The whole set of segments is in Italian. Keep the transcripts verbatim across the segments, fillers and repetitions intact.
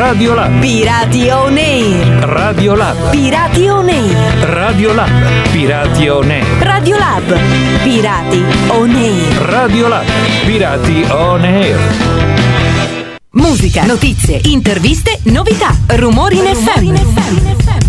Radio Lab. Pirati On Air. Radio Lab. Pirati On Air. Radio Lab. Pirati On Air. Radio Lab. Pirati On Air. Radio Lab. Pirati On Air. Musica, notizie, interviste, novità. Rumori in F M.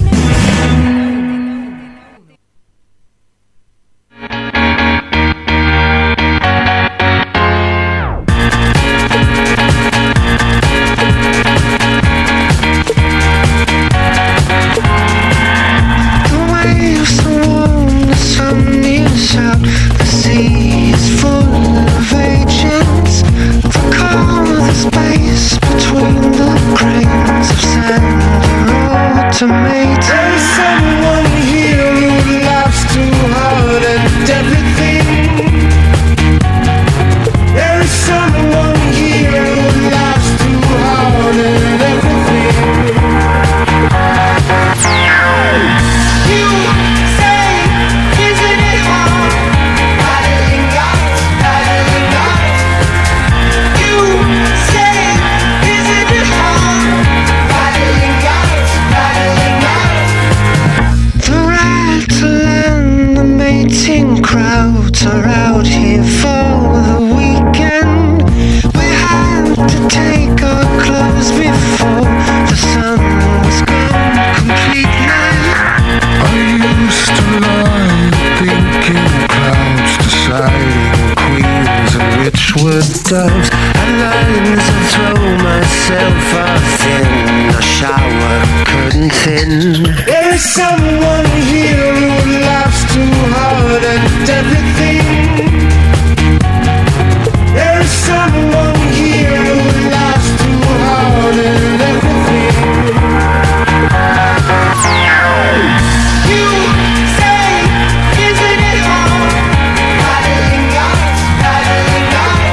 Doves and lines and throw myself off in a shower curtain thin. There is someone here who laughs too hard at everything. There is someone here who laughs too hard at everything. You say, isn't it hard? Battling God, battling God.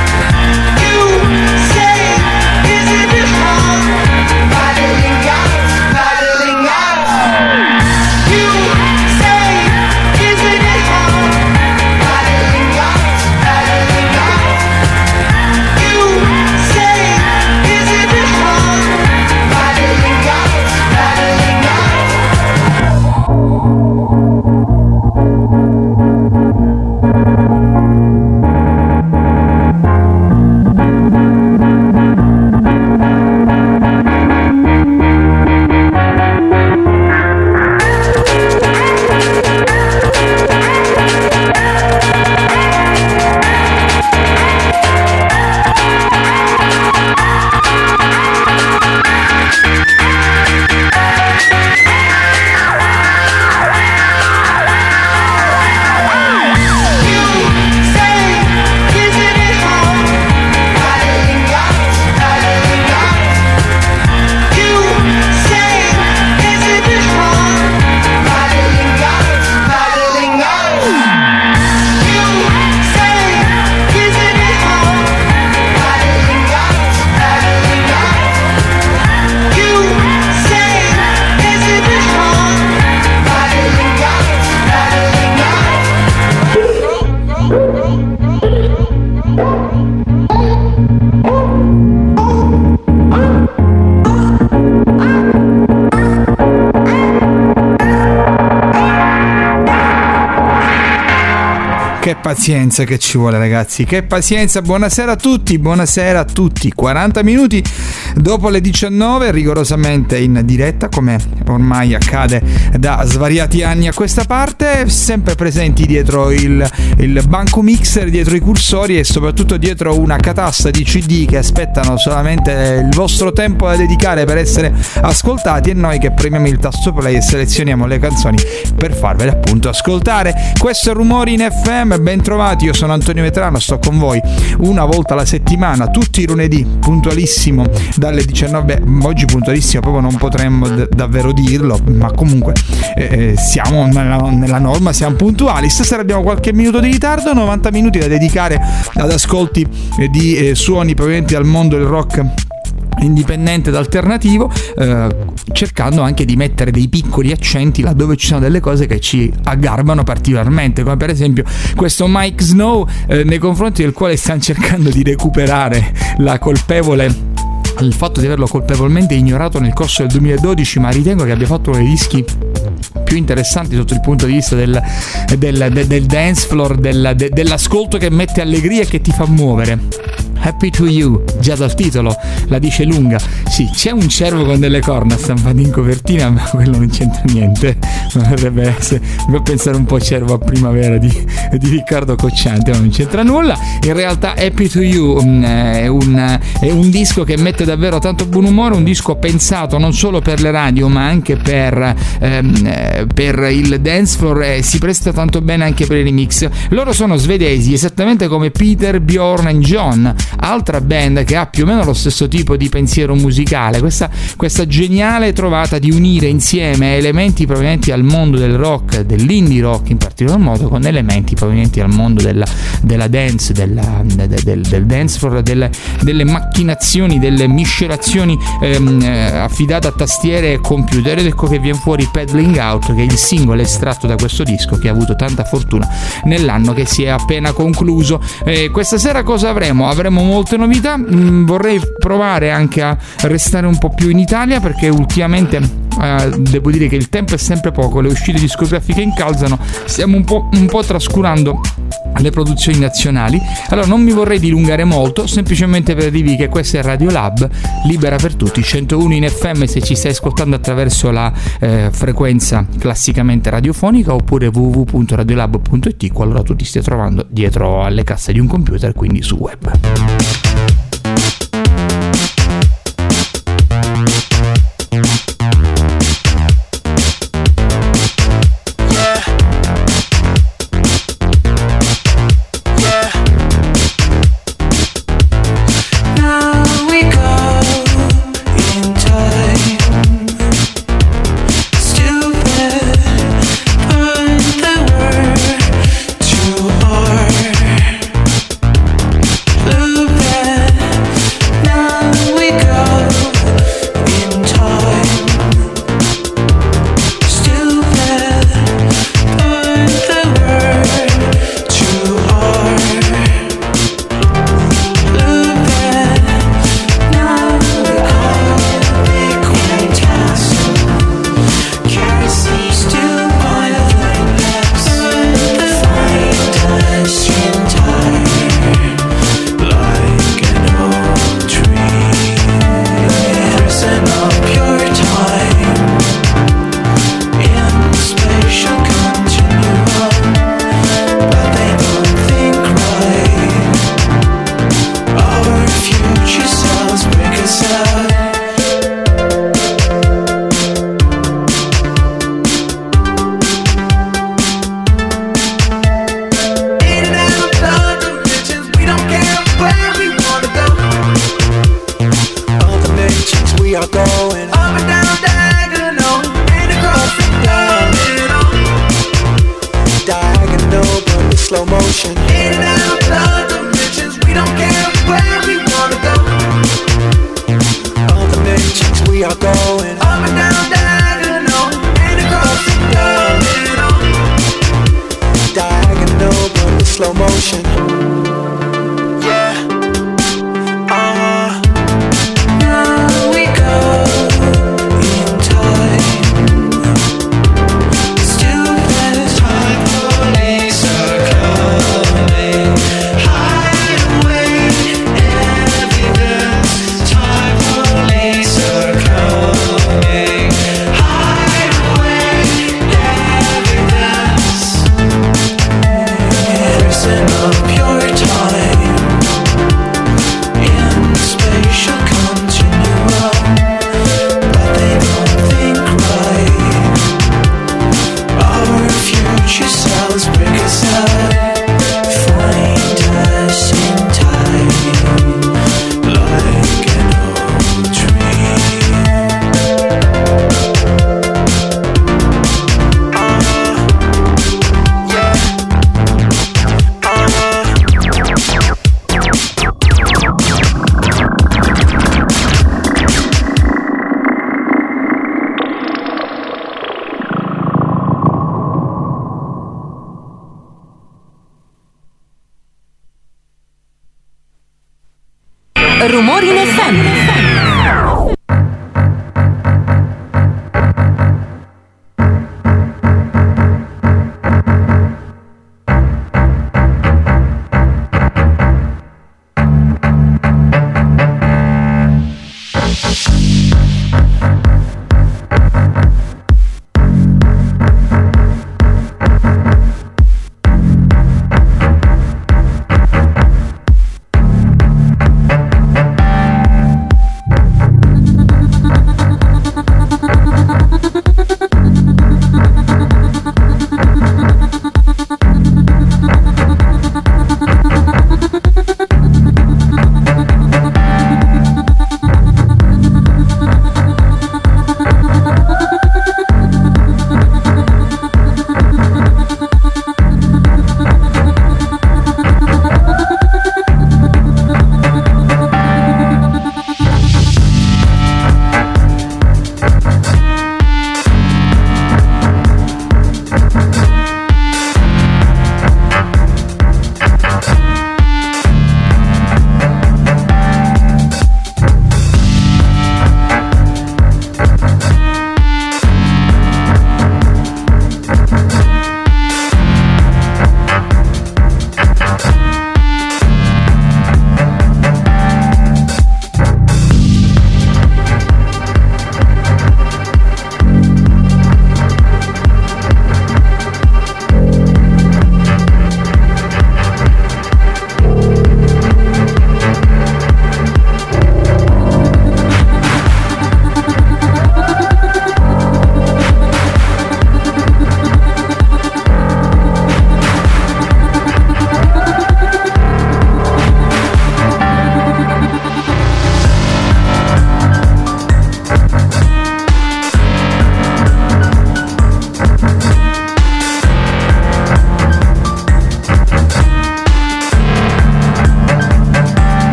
Che pazienza che ci vuole, ragazzi, che pazienza. Buonasera a tutti, buonasera a tutti. quaranta minuti dopo le diciannove, rigorosamente in diretta, come ormai accade da svariati anni a questa parte, sempre presenti dietro il, il banco mixer, dietro i cursori e soprattutto dietro una catasta di C D che aspettano solamente il vostro tempo da dedicare per essere ascoltati, e noi che premiamo il tasto play e selezioniamo le canzoni per farvele appunto ascoltare. Questo è Rumori in F M. Ben trovati, io sono Antonio Vetrano, sto con voi una volta alla settimana, tutti i lunedì, puntualissimo dalle diciannove. Oggi puntualissimo proprio non potremmo d- davvero dirlo, ma comunque eh, siamo nella, nella norma, siamo puntuali. Stasera abbiamo qualche minuto di ritardo, novanta minuti da dedicare ad ascolti eh, di eh, suoni provenienti dal mondo del rock indipendente ed alternativo, eh, cercando anche di mettere dei piccoli accenti laddove ci sono delle cose che ci aggarbano particolarmente, come per esempio questo Mike Snow, eh, nei confronti del quale stanno cercando di recuperare la colpevole il fatto di averlo colpevolmente ignorato nel corso del duemiladodici, ma ritengo che abbia fatto uno dei dischi più interessanti sotto il punto di vista del, del, del, del dance floor, del, de, dell'ascolto che mette allegria e che ti fa muovere. Happy to You, già dal titolo la dice lunga. Sì, c'è un cervo con delle corna stampato in copertina, ma quello non c'entra niente. Dovrebbe essere, devo pensare un po' cervo a primavera di, di Riccardo Cocciante, ma non c'entra nulla. In realtà Happy to You um, è, un, è un disco che mette davvero tanto buon umore, un disco pensato non solo per le radio ma anche per, ehm, per il dance floor, e si presta tanto bene anche per i remix. Loro sono svedesi, esattamente come Peter, Bjorn and John, altra band che ha più o meno lo stesso tipo di pensiero musicale, questa, questa geniale trovata di unire insieme elementi provenienti dal mondo del rock, dell'indie rock in particolar modo, con elementi provenienti dal mondo della, della dance, della, del, del, del dance floor, delle, delle macchinazioni, delle miscelazioni ehm, affidate a tastiere e computer. Ed ecco che viene fuori Paddling Out, che è il singolo estratto da questo disco che ha avuto tanta fortuna nell'anno che si è appena concluso. Eh, questa sera cosa avremo? Avremo molte novità. Mm, vorrei provare anche a restare un po' più in Italia, perché ultimamente eh, devo dire che il tempo è sempre poco, le uscite discografiche incalzano, stiamo un po', un po' trascurando le produzioni nazionali. Allora non mi vorrei dilungare molto, semplicemente per dirvi che questa è Radio Lab, libera per tutti, centouno in F M se ci stai ascoltando attraverso la eh, frequenza classicamente radiofonica, oppure w w w punto radiolab punto i t qualora tu ti stia trovando dietro alle casse di un computer, quindi su web. Rumori in F M.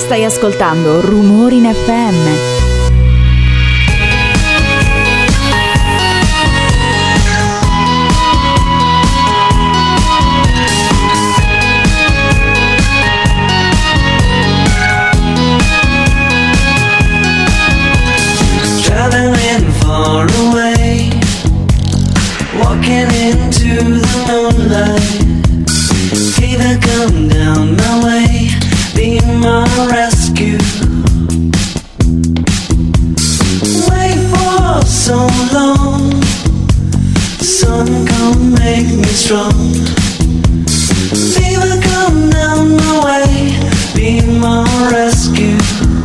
Stai ascoltando Rumori in F M. Far away, walking into the moonlight. Fever come down my way, be my rescue. Wait for so long, sun come make me strong. Fever come down my way, be my rescue.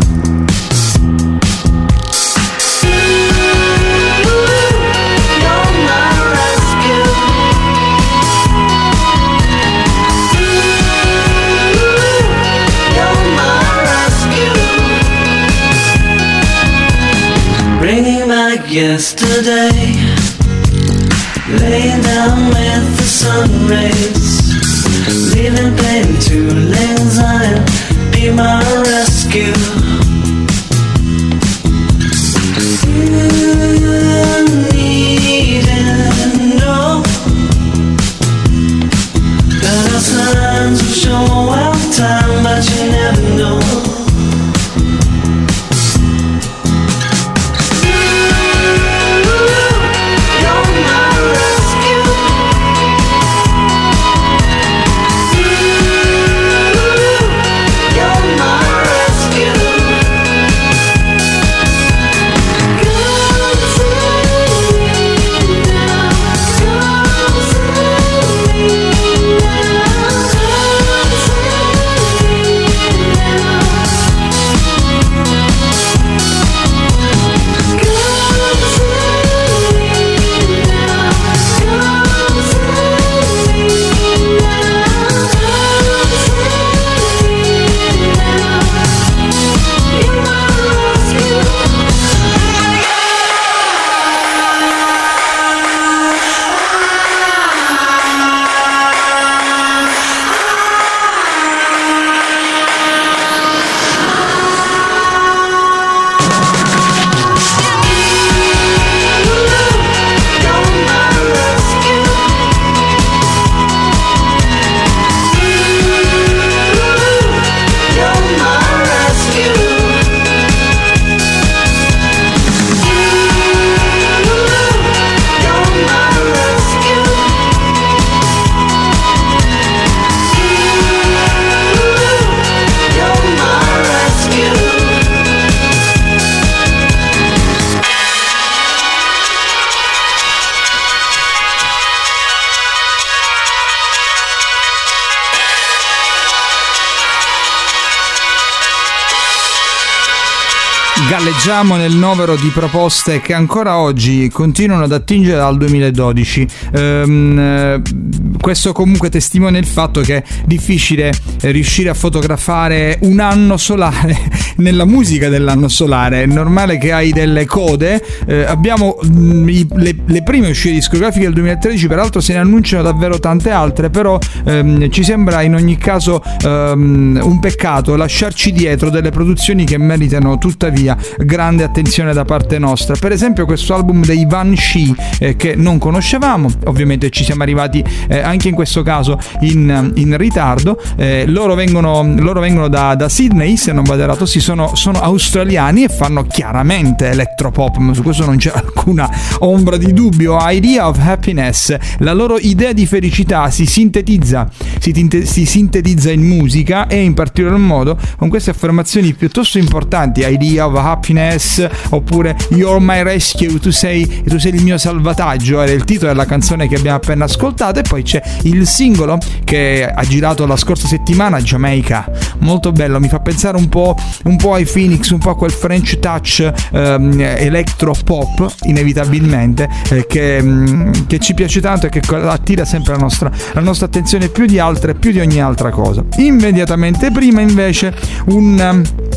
Bringing back yesterday, laying down with the sun rays, leaving pain to lanes, I'll be my rescue. You need to know that our signs will show out time, but you never know. Galleggiamo nel novero di proposte che ancora oggi continuano ad attingere dal duemiladodici. Ehm, questo comunque testimonia il fatto che è difficile riuscire a fotografare un anno solare nella musica dell'anno solare. È normale che hai delle code. Eh, abbiamo mh, le, le prime uscite discografiche del duemilatredici, peraltro se ne annunciano davvero tante altre, però ehm, ci sembra in ogni caso ehm, un peccato lasciarci dietro delle produzioni che meritano tuttavia grande attenzione da parte nostra. Per esempio questo album dei Banshee, eh, che non conoscevamo, ovviamente ci siamo arrivati eh, anche in questo caso in, in ritardo. Eh, loro vengono, loro vengono da, da Sydney, se non vado errato, sì, sono, sono australiani e fanno chiaramente electropop, ma su questo non c'è alcuna ombra di dubbio. Idea of Happiness, la loro idea di felicità si sintetizza si, tinte, si sintetizza in musica, e in particolar modo con queste affermazioni piuttosto importanti: Idea of Happiness, oppure You're my rescue, tu sei, tu sei il mio salvataggio, era il titolo della canzone che abbiamo appena ascoltato. E poi c'è il singolo che ha girato la scorsa settimana, Jamaica, molto bello, mi fa pensare un po', un po' ai Phoenix, un po' a quel French touch ehm, electro pop inevitabilmente, eh, che, mh, che ci piace tanto e che attira sempre la nostra, la nostra attenzione più di altre, più di ogni altra cosa. Immediatamente prima invece un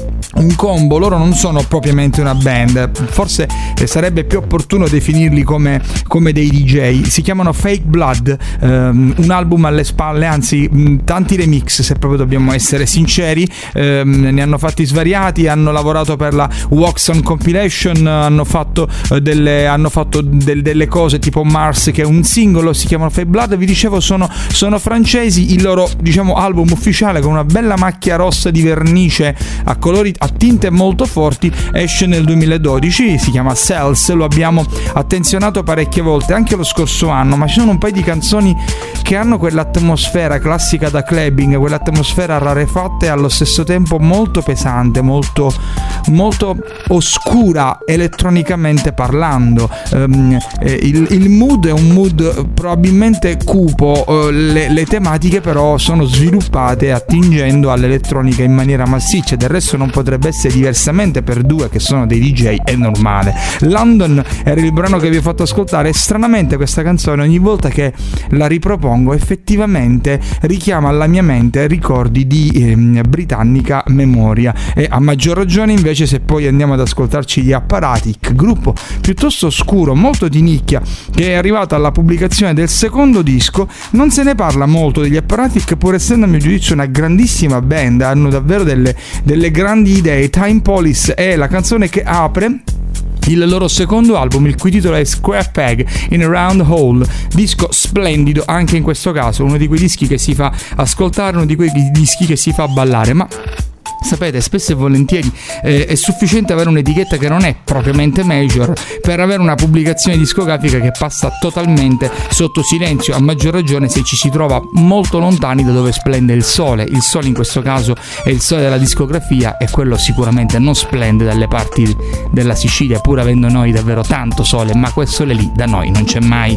un combo. Loro non sono propriamente una band, forse sarebbe più opportuno definirli come, come dei D J. Si chiamano Fake Blood, ehm, un album alle spalle, anzi mh, tanti remix, se proprio dobbiamo essere sinceri. ehm, ne hanno fatti svariati, hanno lavorato per la Wax On Compilation, hanno fatto, eh, delle, hanno fatto del, delle cose tipo Mars, che è un singolo, si chiamano Fake Blood. Vi dicevo, sono, sono francesi. Il loro, diciamo, album ufficiale, con una bella macchia rossa di vernice a colori, a tinte molto forti, esce nel duemiladodici, si chiama Cells. Lo abbiamo attenzionato parecchie volte anche lo scorso anno, ma ci sono un paio di canzoni che hanno quell'atmosfera classica da clubbing, quell'atmosfera rarefatta e allo stesso tempo molto pesante, molto, molto oscura elettronicamente parlando. Um, eh, il, il mood è un mood probabilmente cupo, uh, le, le tematiche però sono sviluppate attingendo all'elettronica in maniera massiccia. Del resto non potrebbe essere diversamente per due che sono dei D J, è normale. London era il brano che vi ho fatto ascoltare e stranamente questa canzone, ogni volta che la ripropongo, effettivamente richiama alla mia mente ricordi di eh, britannica memoria, e a maggior ragione invece se poi andiamo ad ascoltarci gli Apparatic, gruppo piuttosto oscuro, molto di nicchia, che è arrivato alla pubblicazione del secondo disco. Non se ne parla molto degli Apparatic, pur essendo a mio giudizio una grandissima band, hanno davvero delle, delle grandi idee. Time Police è la canzone che apre il loro secondo album, il cui titolo è Square Peg in a Round Hole, disco splendido anche in questo caso, uno di quei dischi che si fa ascoltare, uno di quei dischi che si fa ballare. Ma sapete, spesso e volentieri eh, è sufficiente avere un'etichetta che non è propriamente major per avere una pubblicazione discografica che passa totalmente sotto silenzio, a maggior ragione se ci si trova molto lontani da dove splende il sole. Il sole in questo caso è il sole della discografia, e quello sicuramente non splende dalle parti della Sicilia, pur avendo noi davvero tanto sole, ma quel sole lì da noi non c'è mai.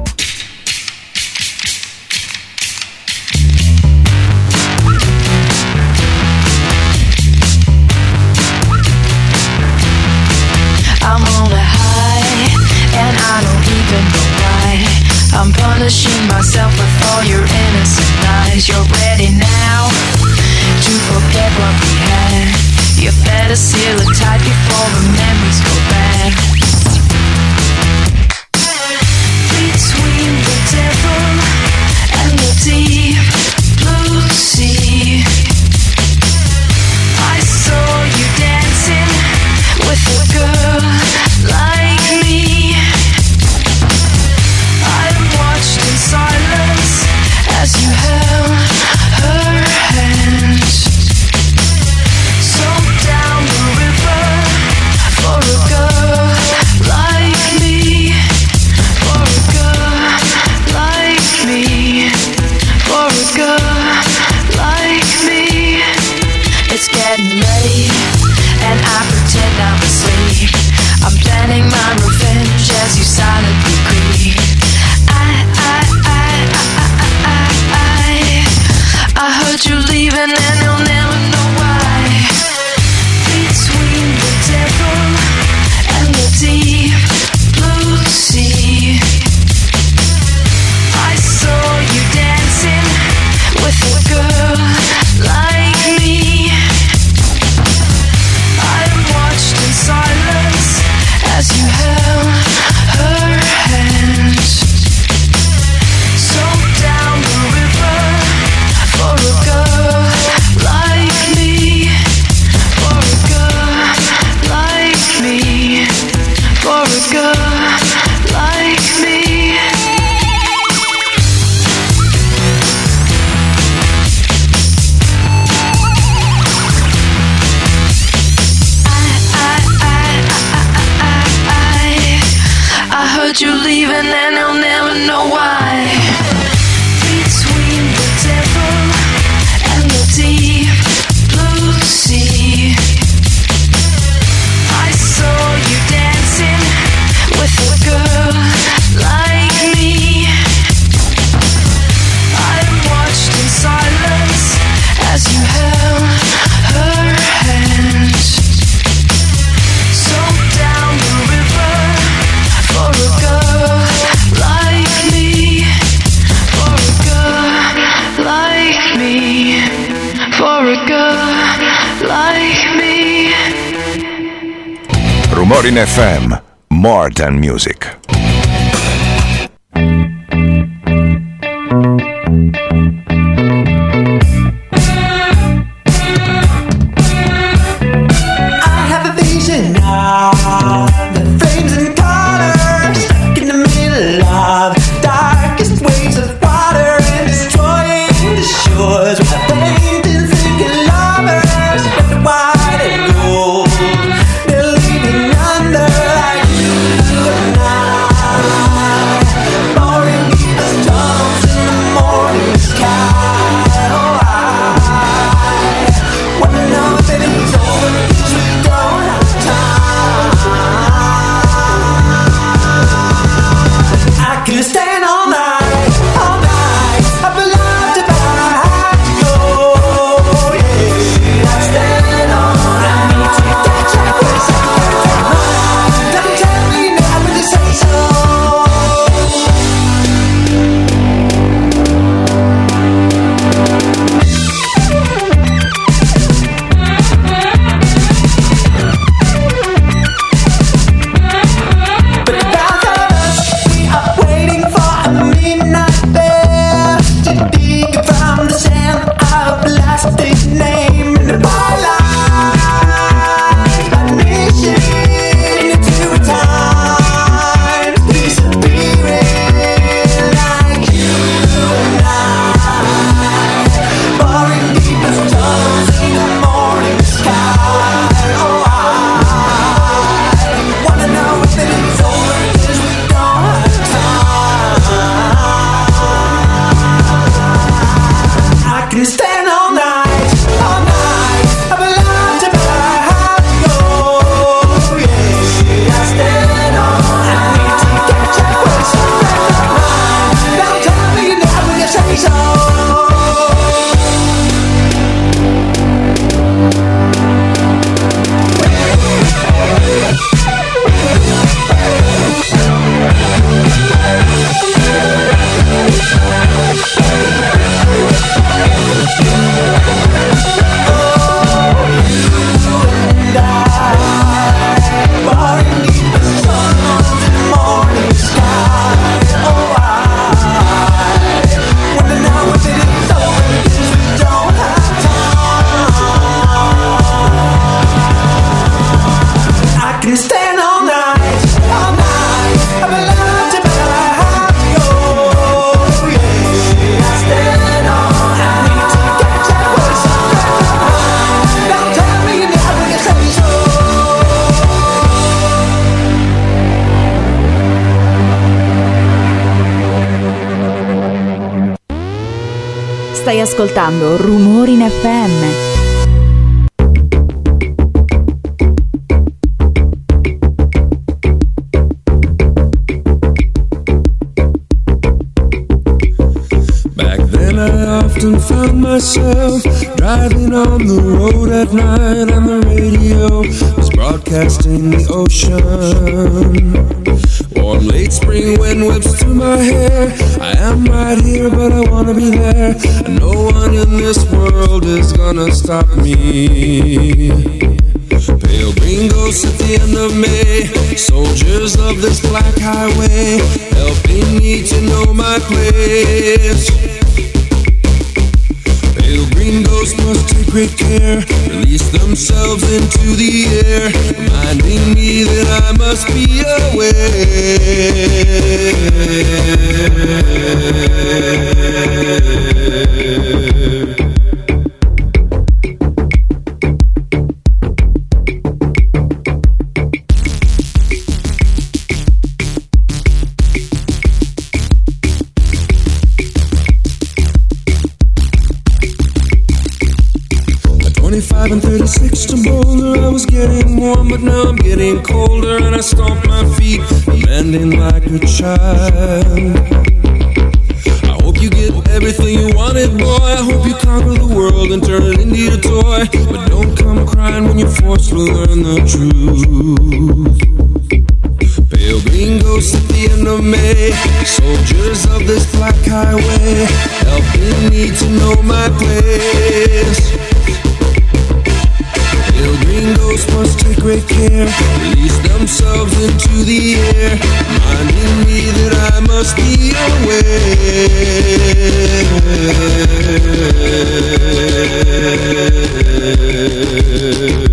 I'm punishing myself with all your innocent lies. You're ready now to forget what we had. You better seal it tight before the memories go back. Between the devil and the deep blue sea, I saw you dancing with a girl like me. In silence as you held her hand, so down the river for a girl like me, for a girl like me, for a girl like me. It's getting late and I pretend I'm asleep. I'm planning my revenge as you silently creep. I heard you leaving and you'll never know why. Between the devil and the deep blue sea, I saw you dancing with a girl like me. I watched in silence as you held her hand, so down the river for a girl Rumorin F M, more than music. Stai ascoltando Rumorin F M. Often found myself driving on the road at night, and the radio was broadcasting the ocean. Warm late spring wind whips through my hair. I am right here, but I wanna be there, and no one in this world is gonna stop me. Pale green ghosts at the end of May, soldiers of this black highway, helping me to know my place. Pale green ghosts must take great care, release themselves into the air, reminding me that I must be aware. twenty-five and thirty-six to Boulder, I was getting warm, but now I'm getting colder, and I stomp my feet, demanding like a child. I hope you get everything you wanted, boy. I hope you conquer the world and turn it into a toy, but don't come crying when you're forced to learn the truth. Pale green ghosts at the end of May, soldiers of this black highway, helping me to know my place. Pale green ghosts must take great care, release them themselves into the air, reminding me that I must be aware.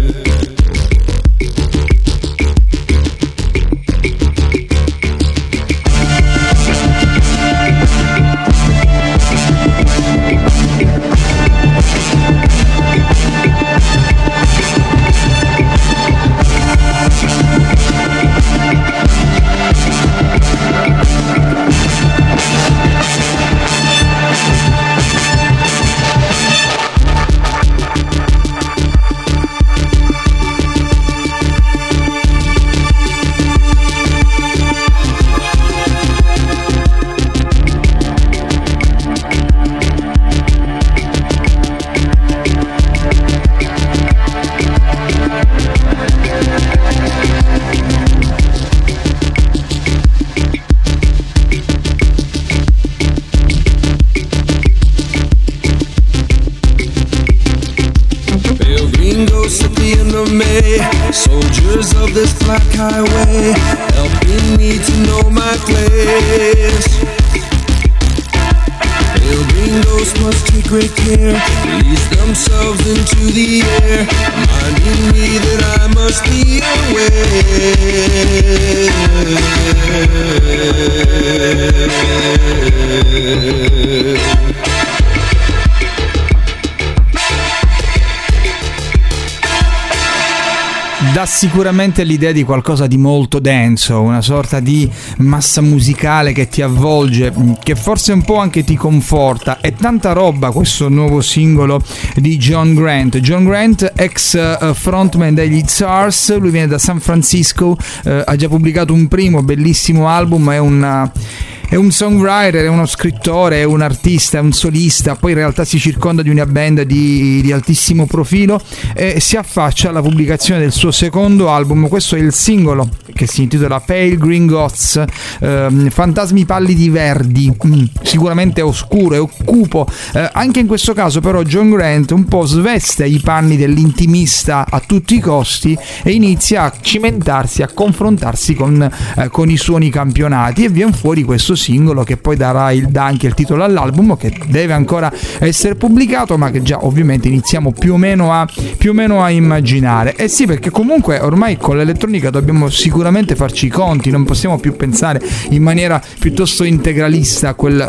Soldiers of this black highway, helping me to know my place. Pale green ghosts must take great care, release themselves into the air, reminding me that I must be aware. Dà sicuramente l'idea di qualcosa di molto denso, una sorta di massa musicale che ti avvolge, che forse un po' anche ti conforta. È tanta roba questo nuovo singolo di John Grant. John Grant, ex uh, frontman degli Tsars, lui viene da San Francisco, uh, ha già pubblicato un primo bellissimo album, è un... È un songwriter, è uno scrittore, è un artista, è un solista, poi in realtà si circonda di una band di, di altissimo profilo e si affaccia alla pubblicazione del suo secondo album. Questo è il singolo che si intitola Pale Green Ghosts, ehm, fantasmi pallidi verdi, mm, sicuramente oscuro e cupo. Eh, anche in questo caso però John Grant un po' sveste i panni dell'intimista a tutti i costi e inizia a cimentarsi, a confrontarsi con, eh, con i suoni campionati, e viene fuori questo singolo che poi darà, il, dà anche il titolo all'album, che deve ancora essere pubblicato ma che già ovviamente iniziamo più o meno a, più o meno a immaginare. E eh sì, perché comunque ormai con l'elettronica dobbiamo sicuramente farci i conti, non possiamo più pensare in maniera piuttosto integralista a quel,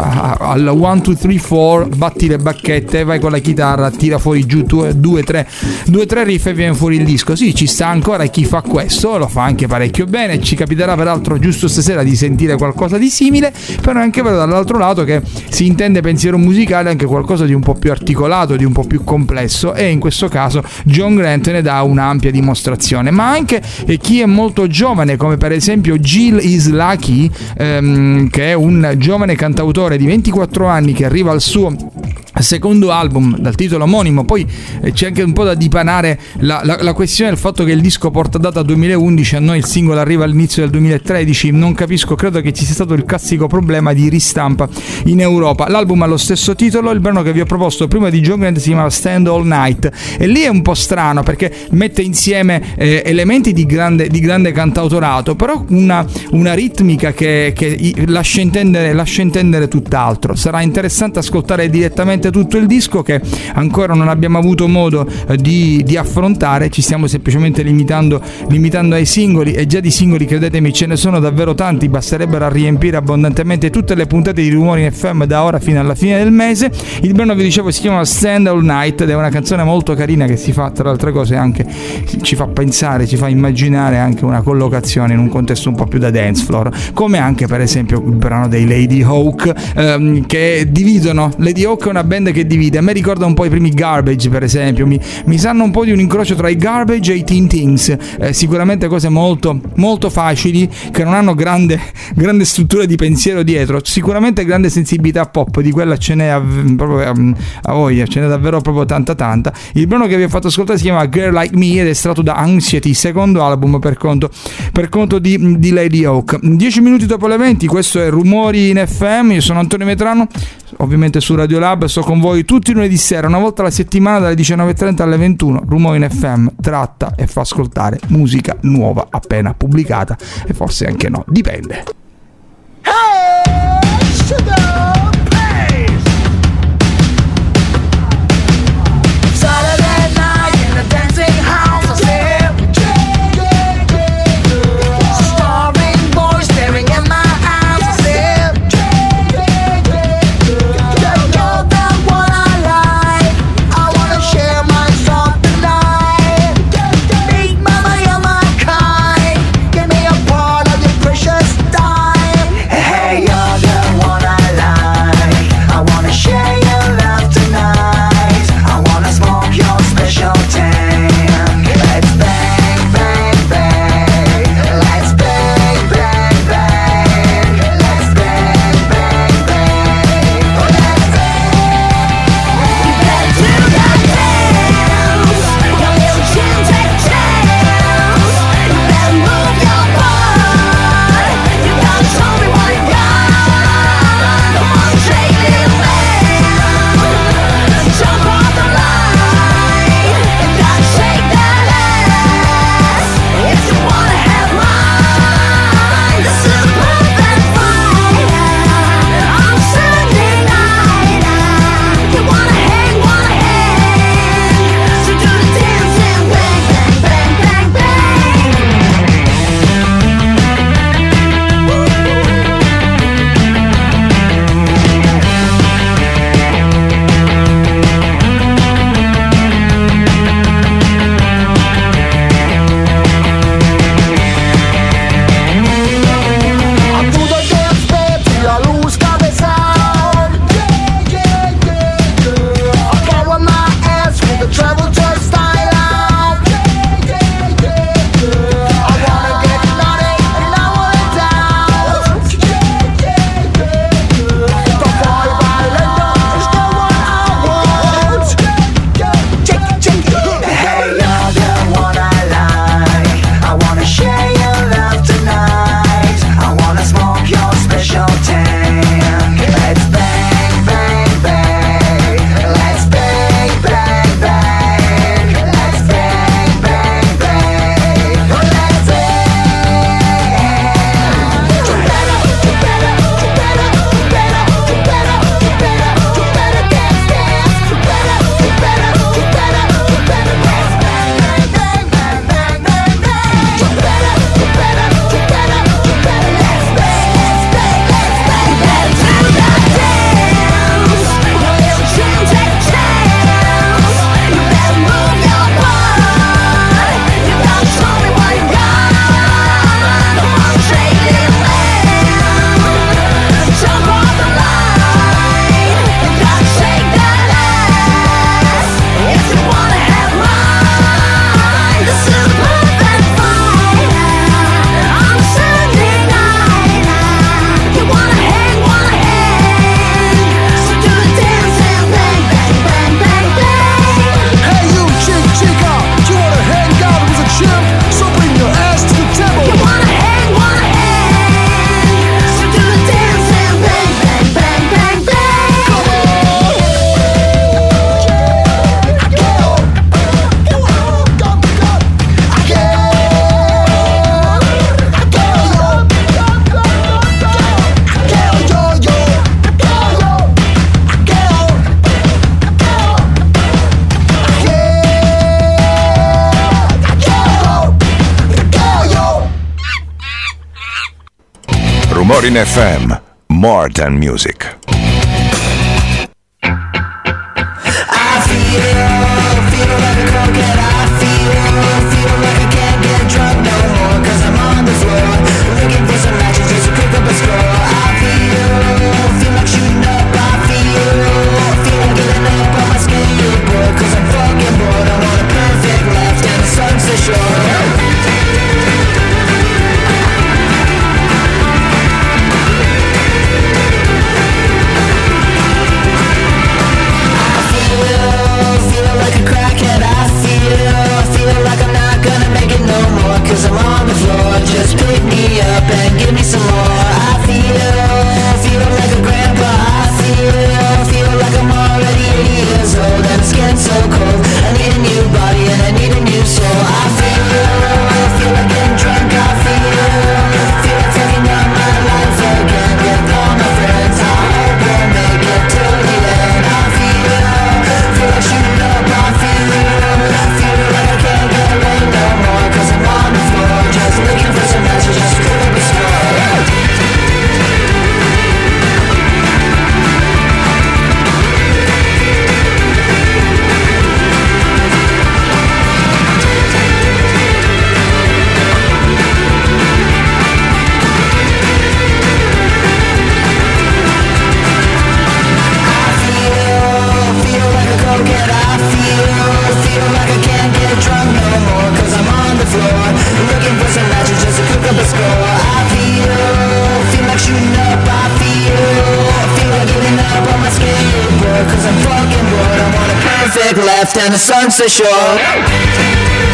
al one, two, three, four, batti le bacchette, vai con la chitarra, tira fuori giù due, tre riff e viene fuori il disco. Sì, ci sta ancora chi fa questo, lo fa anche parecchio bene, ci capiterà peraltro giusto stasera di sentire qualcosa di simile, però è anche vero dall'altro lato che si intende pensiero musicale anche qualcosa di un po' più articolato, di un po' più complesso, e in questo caso John Grant ne dà un'ampia dimostrazione. Ma anche eh, chi è molto giovane, come per esempio Jill Is Lucky, ehm, che è un giovane cantautore di ventiquattro anni che arriva al suo secondo album dal titolo omonimo. Poi eh, c'è anche un po' da dipanare la, la, la questione del fatto che il disco porta data duemilaundici, a noi il singolo arriva all'inizio del duemilatredici, non capisco, credo che ci sia stato il classico problema di ristampa in Europa. L'album ha lo stesso titolo, il brano che vi ho proposto prima di John Grant si chiama Stand All Night, e lì è un po' strano perché mette insieme eh, elementi di grande, di grande cantautorato, però una, una ritmica che, che lascia intendere, lascia intendere tutt'altro. Sarà interessante ascoltare direttamente tutto il disco, che ancora non abbiamo avuto modo eh, di, di affrontare, ci stiamo semplicemente limitando, limitando ai singoli, e già di singoli, credetemi, ce ne sono davvero tanti, basterebbero a riempire abbondantemente tutte le puntate di Rumori in F M da ora fino alla fine del mese. Il brano, vi dicevo, si chiama Stand All Night ed è una canzone molto carina che si fa, tra le altre cose, anche ci fa pensare, ci fa immaginare anche una collocazione in un contesto un po' più da dance floor, come anche per esempio il brano dei Ladyhawke, ehm, che dividono. Ladyhawke è una band che divide, a me ricorda un po' i primi Garbage, per esempio, mi, mi sanno un po' di un incrocio tra i Garbage e i Teen Things, eh, sicuramente cose molto molto facili, che non hanno grande, grande struttura di pensiero dietro, sicuramente grande sensibilità pop, di quella ce n'è a, proprio a, a voglia, ce n'è davvero proprio tanta tanta. Il brano che vi ho fatto ascoltare si chiama Girl Like Me ed è estratto da Anxiety, secondo album per conto, per conto di, di Ladyhawke. dieci minuti dopo le venti, questo è Rumori in F M, io sono Antonio Metrano, ovviamente su Radio Lab. So sto con voi tutti i lunedì sera, una volta alla settimana, dalle diciannove e trenta alle ventuno. Rumore in F M tratta e fa ascoltare musica nuova appena pubblicata, e forse anche no, dipende. Rumore in F M, more than music. Sure. left and the sunset shore.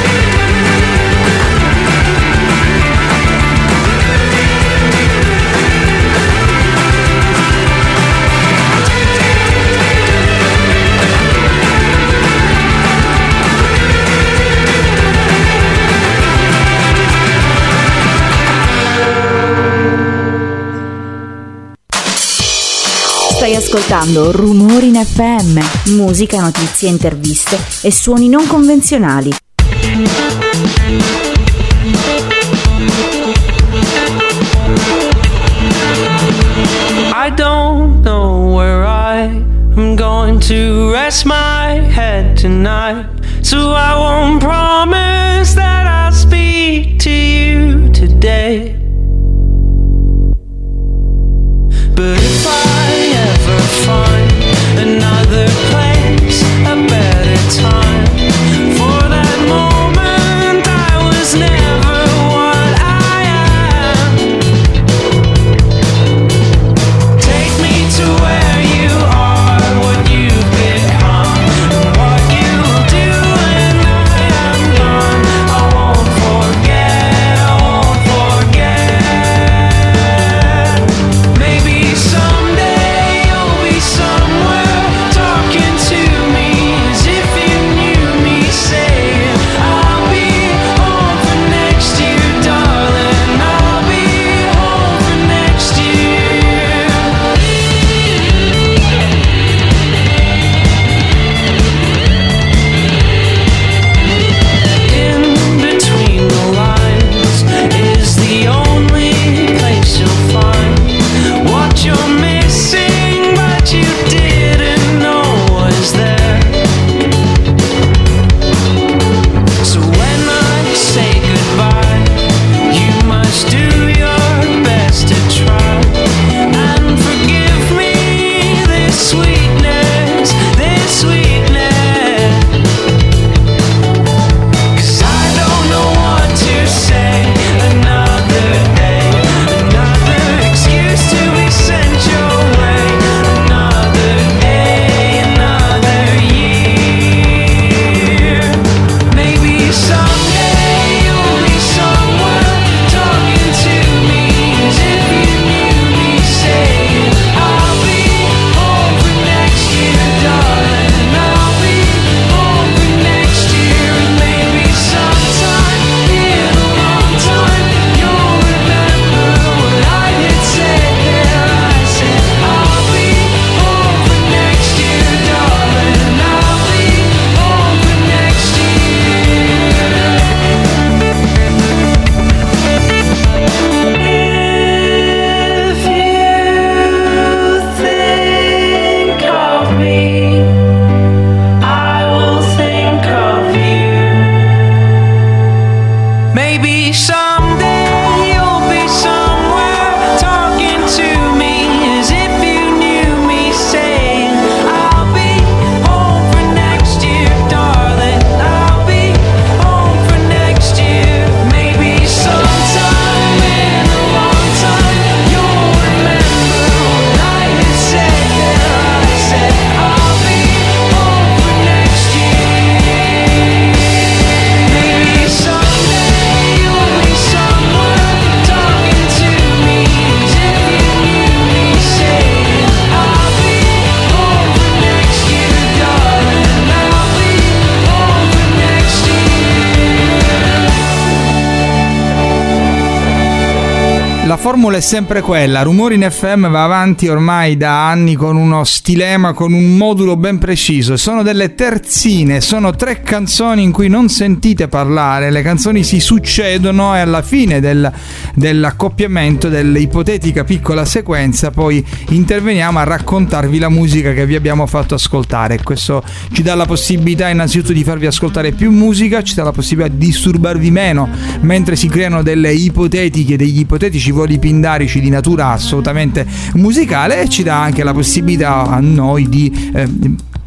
Stai ascoltando Rumori in F M, musica, notizie, interviste e suoni non convenzionali. I don't know where I'm going to rest my head tonight, so I won't promise that I'll speak to you today. But if I ever find another place, a better time, for that moment I was never what I am. Take me to where you are, what you've become, and what you'll do when I am gone. I won't forget, I won't forget. Maybe someday you'll be somewhere talking to me as if you knew me, saying I'll be home for next year, darling, I'll be home for next year. In between the lines is the only place you'll find what you're missing, but you didn't know was there. So when I say goodbye, you must do your best to try and forgive me this sweetness, this sweetness. 'Cause I don't know what to say. Another day, another excuse to be sent your way. Another day, another year. Maybe someday you'll be somewhere talking to me as if you knew me, saying I'll be home for next year, darling, I'll be home for next year. And maybe sometime in a long time you'll remember what I did say there. I said I'll be home for next year, darling, I'll be home for next year. If you think of me, I will think of you. Maybe someday you'll be somewhere talking to me as if you knew me, saying I'll be home for next year, darling, I'll be home for next year. Maybe sometime in a long time you'll remember what I had said there. I said I'll be home for next year. Maybe someday you'll be somewhere talking to me as if you knew me, saying I'll be home for next year, darling, I'll be home for next year. La formula è sempre quella, Rumori in F M va avanti ormai da anni con uno stilema, con un modulo ben preciso. Sono delle terzine, sono tre canzoni in cui non sentite parlare, le canzoni si succedono e alla fine del, dell'accoppiamento, dell'ipotetica piccola sequenza, poi interveniamo a raccontarvi la musica che vi abbiamo fatto ascoltare. Questo ci dà la possibilità innanzitutto di farvi ascoltare più musica, ci dà la possibilità di disturbarvi meno mentre si creano delle ipotetiche, degli ipotetici voli pindarici di natura assolutamente musicale, e ci dà anche la possibilità a noi di eh,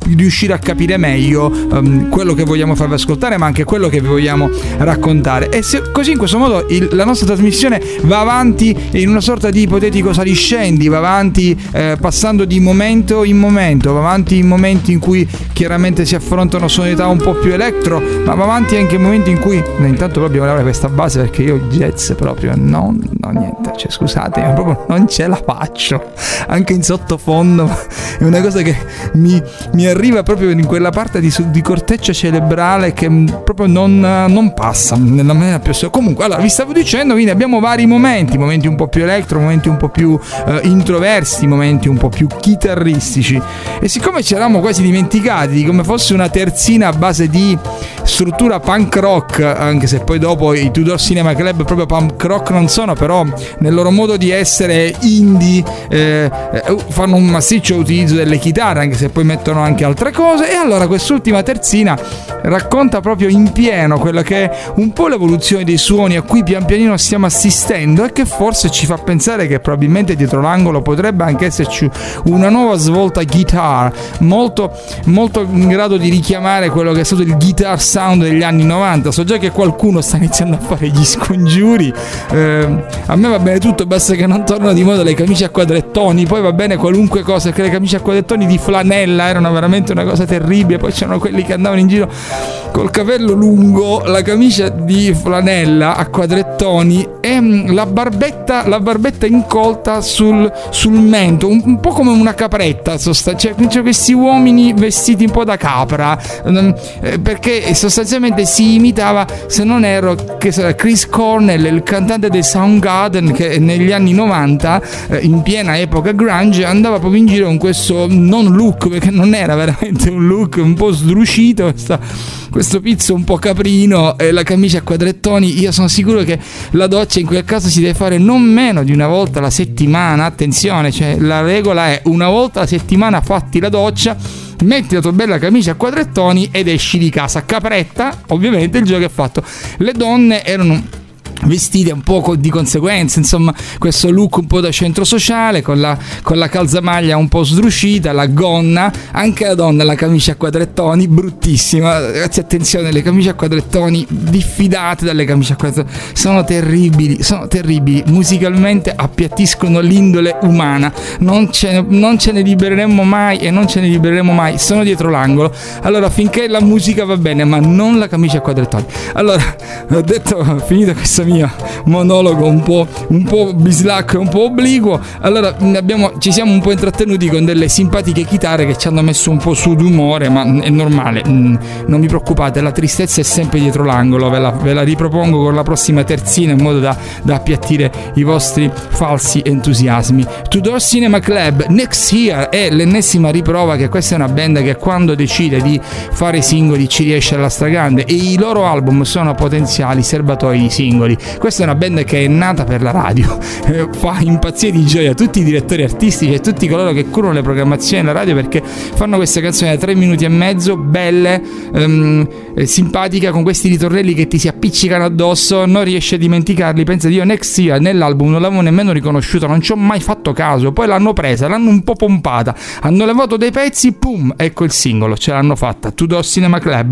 riuscire a capire meglio um, quello che vogliamo farvi ascoltare, ma anche quello che vi vogliamo raccontare. E se, così in questo modo il, la nostra trasmissione va avanti in una sorta di ipotetico saliscendi, va avanti eh, passando di momento in momento, va avanti in momenti in cui chiaramente si affrontano sonorità un po' più elettro, ma va avanti anche in momenti in cui no, intanto proprio lavoro questa base, perché io jazz proprio no, no niente, cioè scusate, ma proprio non ce la faccio anche in sottofondo, è una cosa che mi, mi arriva proprio in quella parte di, di corteccia cerebrale che proprio non, non passa nella maniera più. Comunque, allora vi stavo dicendo, quindi abbiamo vari momenti, momenti un po' più elettro, momenti un po' più eh, introversi, momenti un po' più chitarristici, e siccome ci eravamo quasi dimenticati di come fosse una terzina a base di struttura punk rock, anche se poi dopo i Tudor Cinema Club proprio punk rock non sono, però nel loro modo di essere indie eh, fanno un massiccio utilizzo delle chitarre, anche se poi mettono anche altre cose. E allora quest'ultima terzina racconta proprio in pieno quella che è un po' l'evoluzione dei suoni a cui pian pianino stiamo assistendo, e che forse ci fa pensare che probabilmente dietro l'angolo potrebbe anche esserci una nuova svolta guitar molto, molto in grado di richiamare quello che è stato il guitar sound degli anni novanta. So già che qualcuno sta iniziando a fare gli scongiuri, eh, a me va bene tutto, basta che non tornano di moda le camicie a quadrettoni, poi va bene qualunque cosa, che le camicie a quadrettoni di flanella erano veramente una cosa terribile. Poi c'erano quelli che andavano in giro col capello lungo, la camicia di flanella a quadrettoni e la barbetta, la barbetta incolta sul, sul mento, un, un po' come una capretta, sost- cioè, cioè questi uomini vestiti un po' da capra, um, eh, perché sostanzialmente si imitava, se non erro, che sarà Chris Cornell, il cantante dei Soundgarden, che negli anni novanta, eh, in piena epoca grunge, andava proprio in giro con questo non look, perché non era veramente un look, un po' sdrucito, questa, questo pizzo un po' caprino e la camicia a quadrettoni. Io sono sicuro che la doccia in quel caso si deve fare non meno di una volta alla settimana, attenzione, cioè la regola è una volta alla settimana fatti la doccia, metti la tua bella camicia a quadrettoni ed esci di casa. Capretta, ovviamente il gioco è fatto. Le donne erano vestite un po' di conseguenza, insomma, questo look un po' da centro sociale, con la, con la calzamaglia un po' sdrucita, la gonna, anche la donna la camicia a quadrettoni, bruttissima, ragazzi, attenzione, le camicie a quadrettoni, diffidate dalle camicie a quadrettoni, sono terribili, sono terribili, musicalmente appiattiscono l'indole umana, non ce, non ce ne libereremo mai e non ce ne libereremo mai, sono dietro l'angolo. Allora, finché la musica va bene, ma non la camicia a quadrettoni. Allora, ho detto, finito questo mio monologo un po', un po' bislacco e un po' obliquo, allora abbiamo, ci siamo un po' intrattenuti con delle simpatiche chitarre che ci hanno messo un po' su d'umore, ma è normale, non vi preoccupate, la tristezza è sempre dietro l'angolo, ve la, ve la ripropongo con la prossima terzina in modo da, da appiattire i vostri falsi entusiasmi. Tudor Cinema Club, Next Year è l'ennesima riprova che questa è una band che quando decide di fare singoli ci riesce alla stragrande, e i loro album sono potenziali serbatoi di singoli. Questa è una band che è nata per la radio, eh, fa impazzire di gioia tutti i direttori artistici e tutti coloro che curano le programmazioni della radio, perché fanno queste canzoni da tre minuti e mezzo, belle, ehm, eh, simpatiche, con questi ritornelli che ti si appiccicano addosso, non riesci a dimenticarli. Pensa, io Next Year nell'album non l'avevo nemmeno riconosciuta, non ci ho mai fatto caso, poi l'hanno presa, l'hanno un po' pompata, hanno levato dei pezzi, pum, ecco il singolo, ce l'hanno fatta. Tudor Cinema Club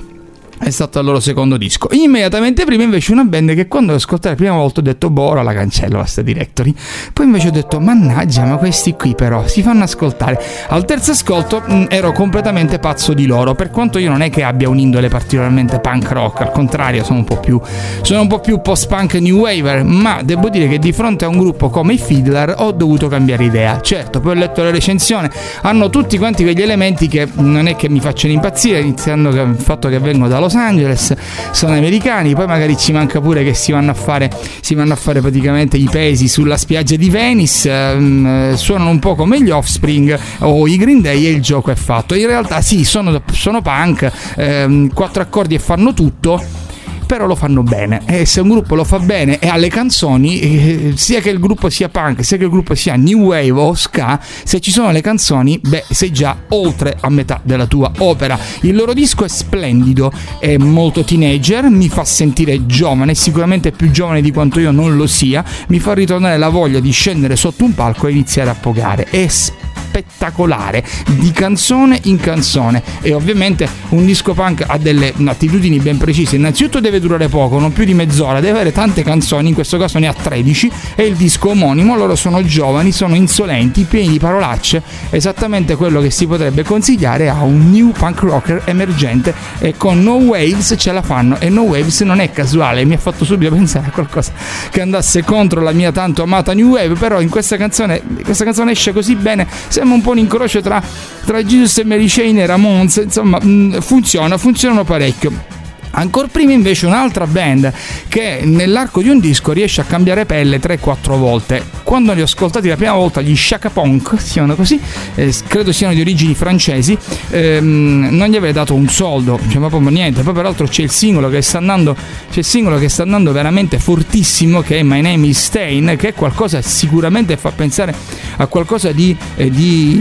è stato il loro secondo disco. Immediatamente prima invece una band che quando l'ho ascoltata la prima volta ho detto boh, ora la cancello la sta Directory, poi invece ho detto mannaggia, ma questi qui però si fanno ascoltare. Al terzo ascolto mh, ero completamente pazzo di loro, per quanto io non è che abbia un'indole particolarmente punk rock, al contrario sono un po' più sono un po' più post-punk new waver, ma devo dire che di fronte a un gruppo come i Fiddler ho dovuto cambiare idea. Certo, poi ho letto la recensione, hanno tutti quanti quegli elementi che non è che mi facciano impazzire, iniziando dal fatto che vengo da Los Angeles, sono americani, poi magari ci manca pure che si vanno a fare si vanno a fare praticamente i pesi sulla spiaggia di Venice, ehm, suonano un po' come gli Offspring o i Green Day e il gioco è fatto. In realtà sì, sono, sono punk, ehm, quattro accordi e fanno tutto, però lo fanno bene, e se un gruppo lo fa bene e ha le canzoni, eh, sia che il gruppo sia punk sia che il gruppo sia new wave o ska, se ci sono le canzoni, beh, sei già oltre a metà della tua opera. Il loro disco è splendido, è molto teenager, mi fa sentire giovane, sicuramente più giovane di quanto io non lo sia, mi fa ritornare la voglia di scendere sotto un palco e iniziare a pogare. È spettacolare di canzone in canzone. E ovviamente un disco punk ha delle attitudini ben precise. Innanzitutto deve durare poco, non più di mezz'ora, deve avere tante canzoni, in questo caso ne ha tredici, e il disco omonimo. Loro sono giovani, sono insolenti, pieni di parolacce, esattamente quello che si potrebbe consigliare a un new punk rocker emergente, e con No Waves ce la fanno. E No Waves non è casuale, mi ha fatto subito pensare a qualcosa che andasse contro la mia tanto amata New Wave, però in questa canzone questa canzone esce così bene, sembra un po' un incrocio tra, tra Jesus e Mary Chain e Ramones, insomma mh, funziona, funzionano parecchio. Ancora prima invece un'altra band che nell'arco di un disco riesce a cambiare pelle tre quattro volte. Quando li ho ascoltati la prima volta, gli Chaka Ponk, si chiamano così, eh, credo siano di origini francesi, ehm, non gli avrei dato un soldo, cioè, ma proprio niente. Poi peraltro c'è il singolo che sta andando c'è il singolo che sta andando veramente fortissimo, che è My Name is Stain, che è qualcosa, sicuramente fa pensare a qualcosa di, eh,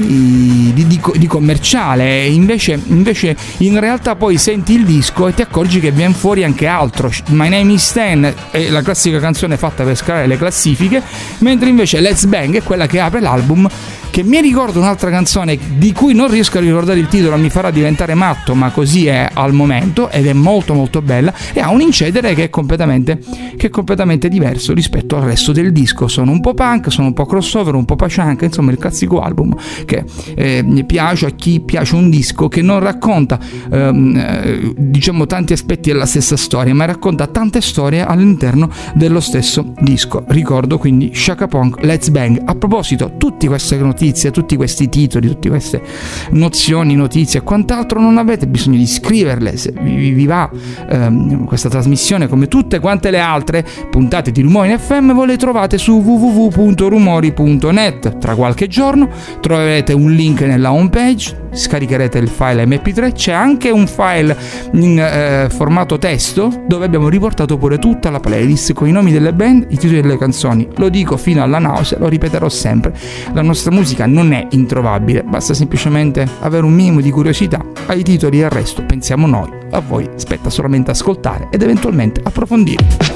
di, di, di, di commerciale. Invece, invece in realtà poi senti il disco e ti accorgi che viene fuori anche altro. My Name is Stan è la classica canzone fatta per scalare le classifiche, mentre invece Let's Bang è quella che apre l'album, che mi ricorda un'altra canzone di cui non riesco a ricordare il titolo, mi farà diventare matto, ma così è al momento, ed è molto molto bella, e ha un incedere che è completamente che è completamente diverso rispetto al resto del disco. Sono un po' punk, sono un po' crossover, un po' pachank, insomma il classico album che eh, piace a chi piace un disco che non racconta ehm, eh, diciamo tanti aspetti della stessa storia, ma racconta tante storie all'interno dello stesso disco. Ricordo quindi Chaka Ponk, Let's Bang. A proposito, tutte queste notizie, tutti questi titoli, tutte queste nozioni, notizie e quant'altro, non avete bisogno di scriverle. Se vi, vi va ehm, questa trasmissione, come tutte quante le altre puntate di Rumori in F M, voi le trovate su w w w punto rumori punto net. Tra qualche giorno troverete un link nella home page, scaricherete il file M P tre, c'è anche un file in eh, formato testo dove abbiamo riportato pure tutta la playlist con i nomi delle band, i titoli delle canzoni. Lo dico fino alla nausea, lo ripeterò sempre, la nostra musica non è introvabile, basta semplicemente avere un minimo di curiosità. Ai titoli e al resto pensiamo noi, a voi spetta solamente ascoltare ed eventualmente approfondire.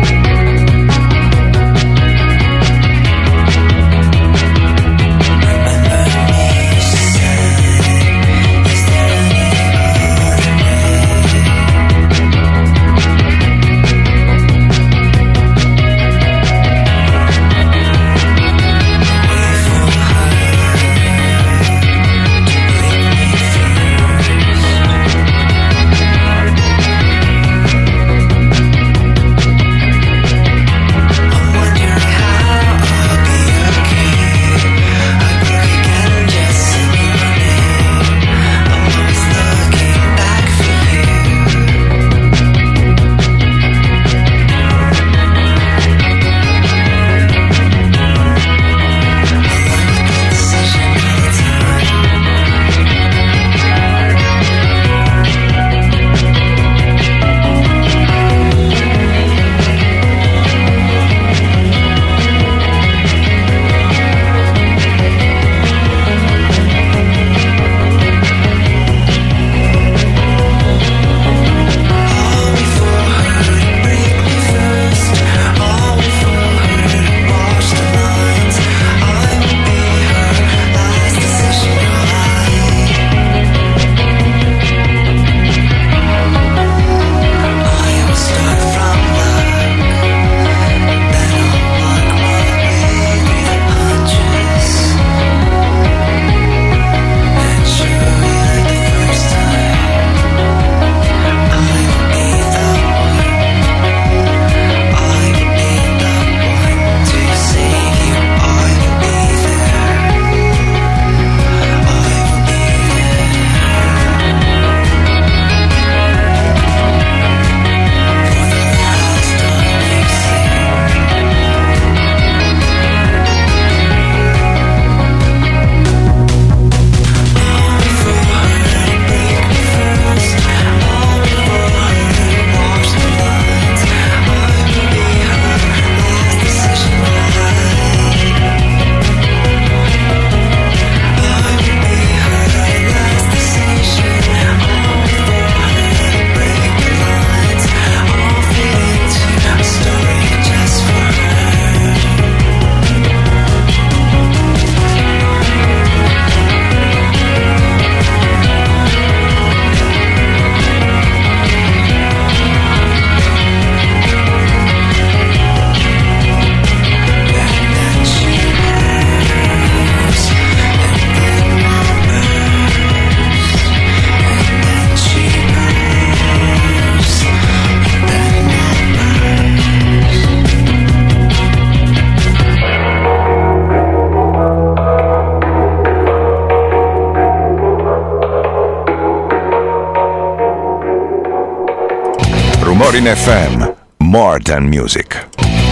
My in F M, More Than Music.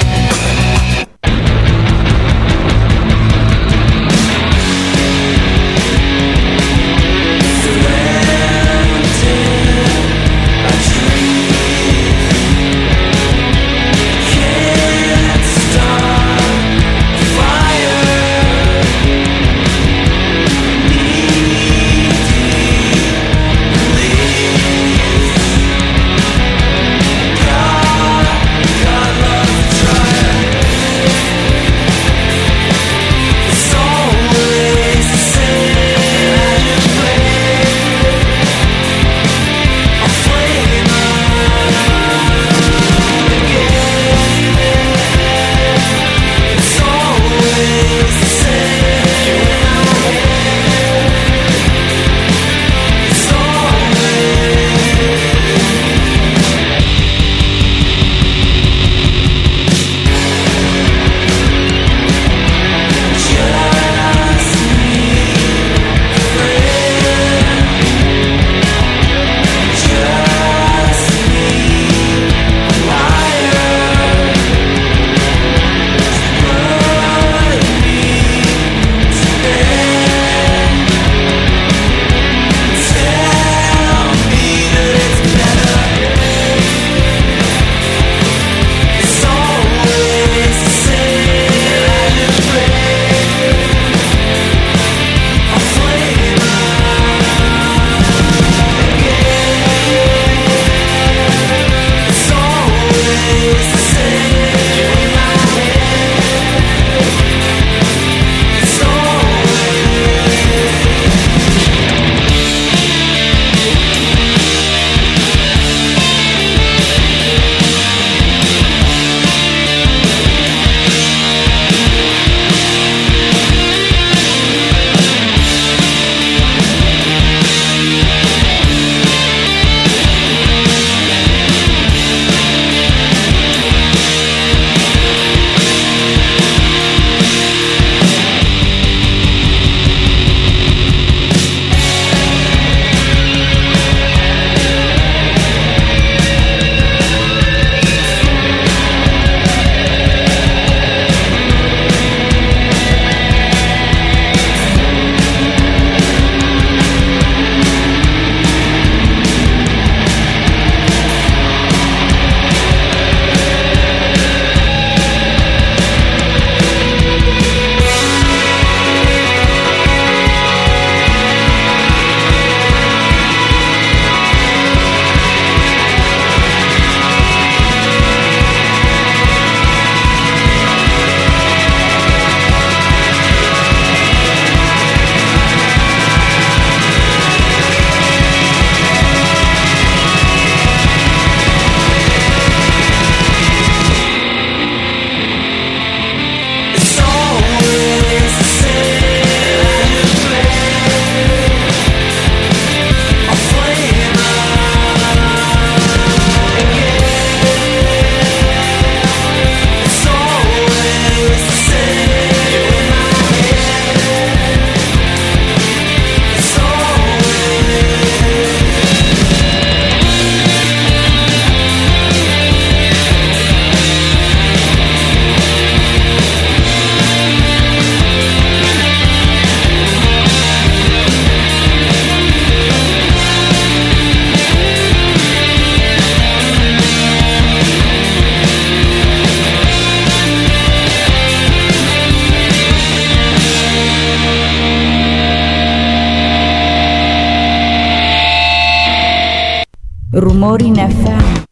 Rumori in F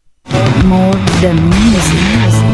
M, More Than Music.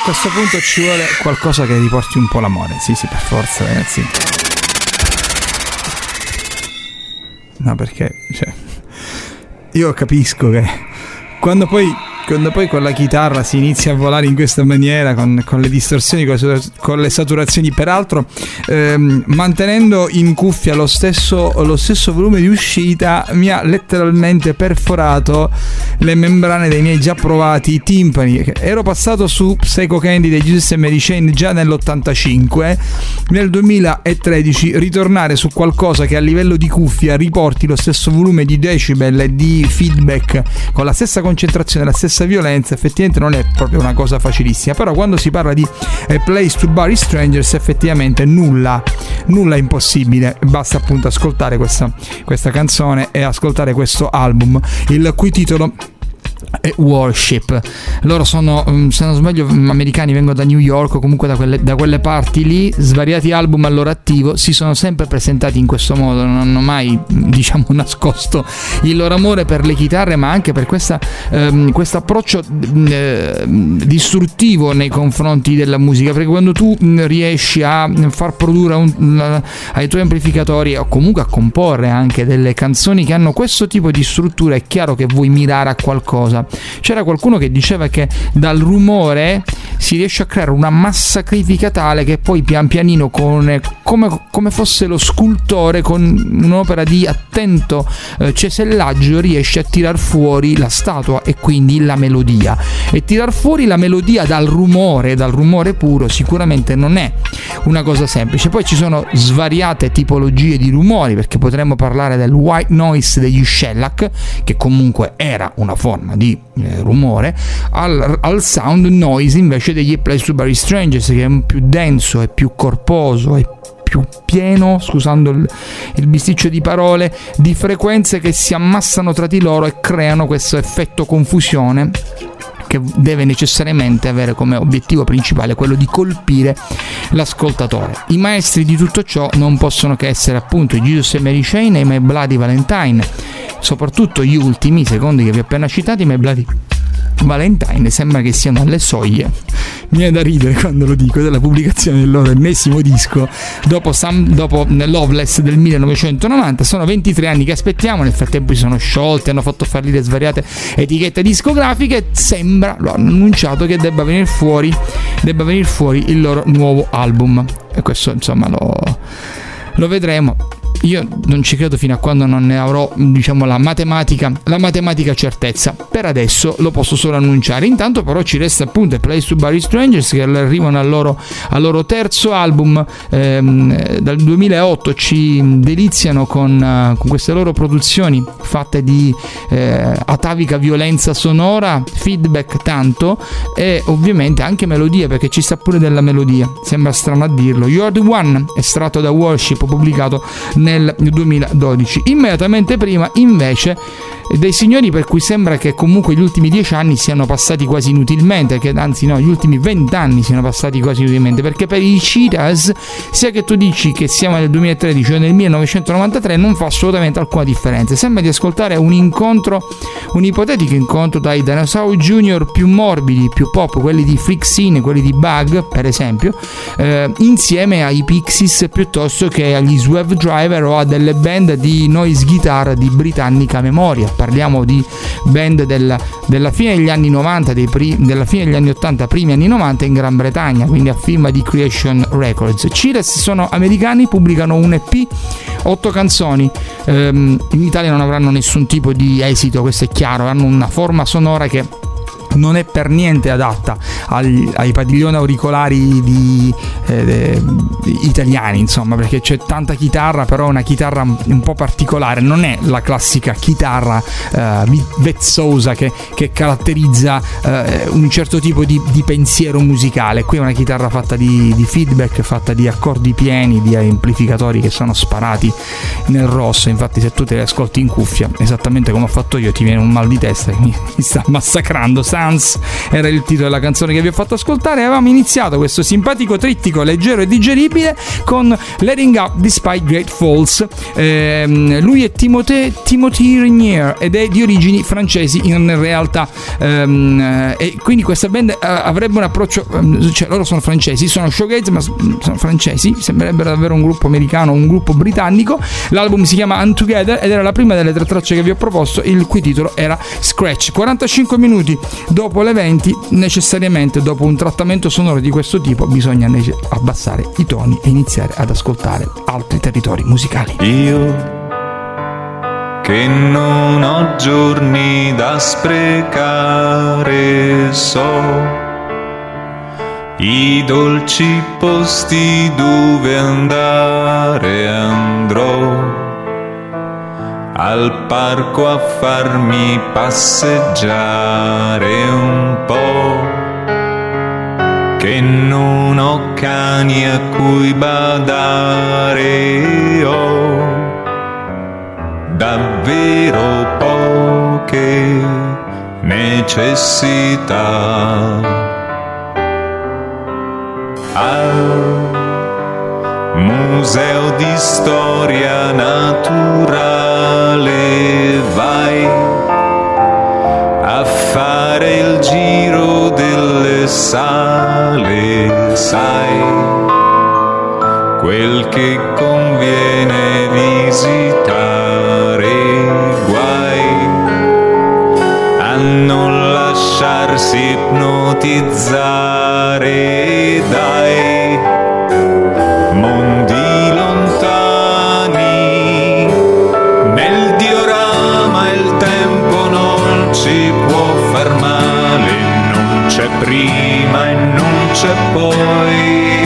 questo punto ci vuole qualcosa che riporti un po' l'amore. Sì, sì, per forza, ragazzi. No, perché, cioè, io capisco che quando poi quando poi con la chitarra si inizia a volare in questa maniera, con, con le distorsioni, con le, con le saturazioni, peraltro ehm, mantenendo in cuffia lo stesso, lo stesso volume di uscita, mi ha letteralmente perforato le membrane dei miei già provati timpani. Ero passato su Psycho Candy dei Jesus and Mary Chain già nell'ottantacinque, nel duemilatredici ritornare su qualcosa che a livello di cuffia riporti lo stesso volume di decibel e di feedback con la stessa concentrazione, la stessa violenza, effettivamente non è proprio una cosa facilissima. Però quando si parla di A Place to Bury Strangers, effettivamente nulla nulla è impossibile, basta appunto ascoltare questa, questa canzone e ascoltare questo album, il cui titolo e Worship. Loro sono, se non sbaglio, americani, vengono da New York o comunque da quelle, da quelle parti lì. Svariati album al loro attivo, si sono sempre presentati in questo modo, non hanno mai, diciamo, nascosto il loro amore per le chitarre, ma anche per questa ehm, questo approccio eh, distruttivo nei confronti della musica, perché quando tu riesci a far produrre un, ai tuoi amplificatori o comunque a comporre anche delle canzoni che hanno questo tipo di struttura, è chiaro che vuoi mirare a qualcosa. C'era qualcuno che diceva che dal rumore si riesce a creare una massa critica tale che poi pian pianino, con, come, come fosse lo scultore con un'opera di attento eh, cesellaggio, riesce a tirar fuori la statua e quindi la melodia. E tirar fuori la melodia dal rumore, dal rumore puro, sicuramente non è una cosa semplice. Poi ci sono svariate tipologie di rumori, perché potremmo parlare del white noise degli Shellac, che comunque era una forma di eh, rumore, al, al sound noise invece degli A Place to Bury Strangers, che è più denso, è più corposo, è più pieno, scusando il, il bisticcio di parole, di frequenze che si ammassano tra di loro e creano questo effetto confusione che deve necessariamente avere come obiettivo principale quello di colpire l'ascoltatore. I maestri di tutto ciò non possono che essere appunto i Jesus and Mary Chain e i My Bloody Valentine, soprattutto gli ultimi, i secondi che vi ho appena citati, i My Bloody Valentine sembra che siano alle soglie, mi è da ridere quando lo dico, della pubblicazione del loro ennesimo disco dopo, Sam, dopo Loveless del millenovecentonovanta. Sono ventitré anni che aspettiamo, nel frattempo si sono sciolti, hanno fatto fallire svariate etichette discografiche, sembra, lo hanno annunciato, che debba venire fuori debba venire fuori il loro nuovo album, e questo insomma lo, lo vedremo. Io non ci credo fino a quando non ne avrò, diciamo, la matematica la matematica certezza. Per adesso lo posso solo annunciare. Intanto però ci resta appunto A Place to Bury Strangers, che arrivano al loro, al loro terzo album. Ehm, dal duemilaotto ci deliziano con, uh, con queste loro produzioni fatte di eh, atavica violenza sonora, feedback tanto, e ovviamente anche melodia, perché ci sta pure della melodia, sembra strano a dirlo. You're the One, estratto da Worship, pubblicato nel duemiladodici. Immediatamente prima invece dei signori per cui sembra che comunque gli ultimi dieci anni siano passati quasi inutilmente, che anzi no, gli ultimi vent'anni siano passati quasi inutilmente, perché per i Cheetahs, sia che tu dici che siamo nel duemilatredici o nel millenovecentonovantatré, non fa assolutamente alcuna differenza. Sembra di ascoltare un incontro, un ipotetico incontro tra i Dinosaur Junior più morbidi, più pop, quelli di Freak Scene, quelli di Bug per esempio, eh, insieme ai Pixies piuttosto che agli Swerve Driver o a delle band di noise guitar di britannica memoria. Parliamo di band della, della fine degli anni novanta, dei pri, della fine degli anni ottanta, primi anni novanta in Gran Bretagna, quindi a firma di Creation Records. Cheetahs sono americani, pubblicano un E P, otto canzoni. Ehm, in Italia non avranno nessun tipo di esito, questo è chiaro, hanno una forma sonora che non è per niente adatta agli, ai padiglioni auricolari di, eh, de, di italiani, insomma, perché c'è tanta chitarra, però una chitarra un po' particolare, non è la classica chitarra eh, vezzosa che, che caratterizza eh, un certo tipo di, di pensiero musicale. Qui è una chitarra fatta di, di feedback, fatta di accordi pieni, di amplificatori che sono sparati nel rosso. Infatti se tu te le ascolti in cuffia, esattamente come ho fatto io, ti viene un mal di testa che mi, mi sta massacrando. Sta Dance era il titolo della canzone che vi ho fatto ascoltare. Avevamo iniziato questo simpatico trittico leggero e digeribile con Letting Up Despite Great Falls. Eh, lui è Timothée, Timothy Regnier ed è di origini francesi in realtà, ehm, e quindi questa band eh, avrebbe un approccio, cioè loro sono francesi, sono showgaze ma sono francesi, sembrerebbero davvero un gruppo americano, un gruppo britannico. L'album si chiama Untogether ed era la prima delle tre tracce che vi ho proposto, il cui titolo era Scratch. quarantacinque minuti dopo le venti, necessariamente dopo un trattamento sonoro di questo tipo bisogna abbassare i toni e iniziare ad ascoltare altri territori musicali. Io che non ho giorni da sprecare, so i dolci posti dove andare, andrò al parco a farmi passeggiare un po', che non ho cani a cui badare, ho davvero poche necessità. Al museo di storia naturale vai a fare il giro delle sale, sai quel che conviene visitare, guai a non lasciarsi ipnotizzare dai mondi lontani. Nel diorama il tempo non ci può far male, non c'è prima e non c'è poi,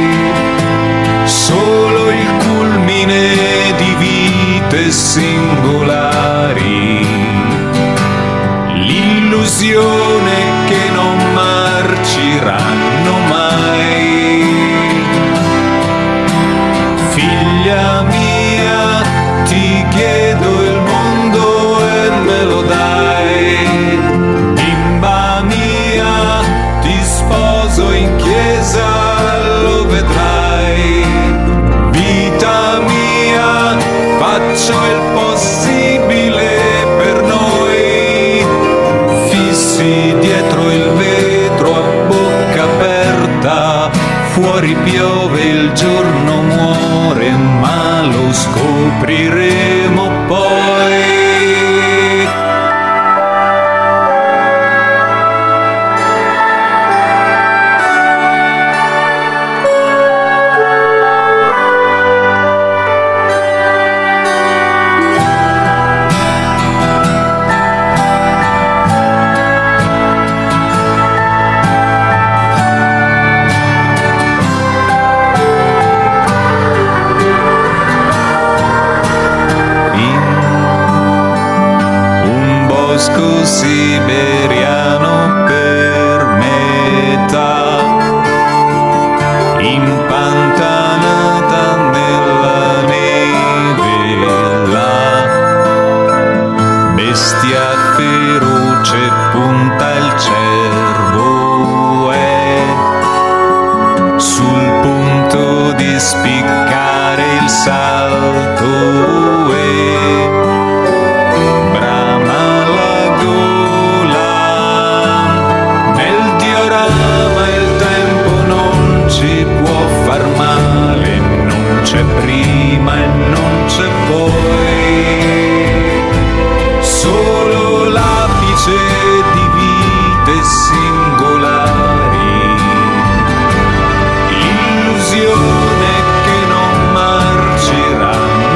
solo il culmine di vite singolari, l'illusione che non marciranno mai. Figlia mia, ti chiedo il mondo e me lo dai. Bimba mia, ti sposo in chiesa, lo vedrai. Vita mia, faccio il possibile per noi, fissi dietro il vetro a bocca aperta. Fuori piove, il giorno muore, ma lo scopriremo poi. Siberiano per metà, impantanata nella neve, la bestia feroce punta il cervo, è sul punto di spiccare il salto e c'è prima e non c'è poi, solo l'apice di vite singolari, illusione che non marciranno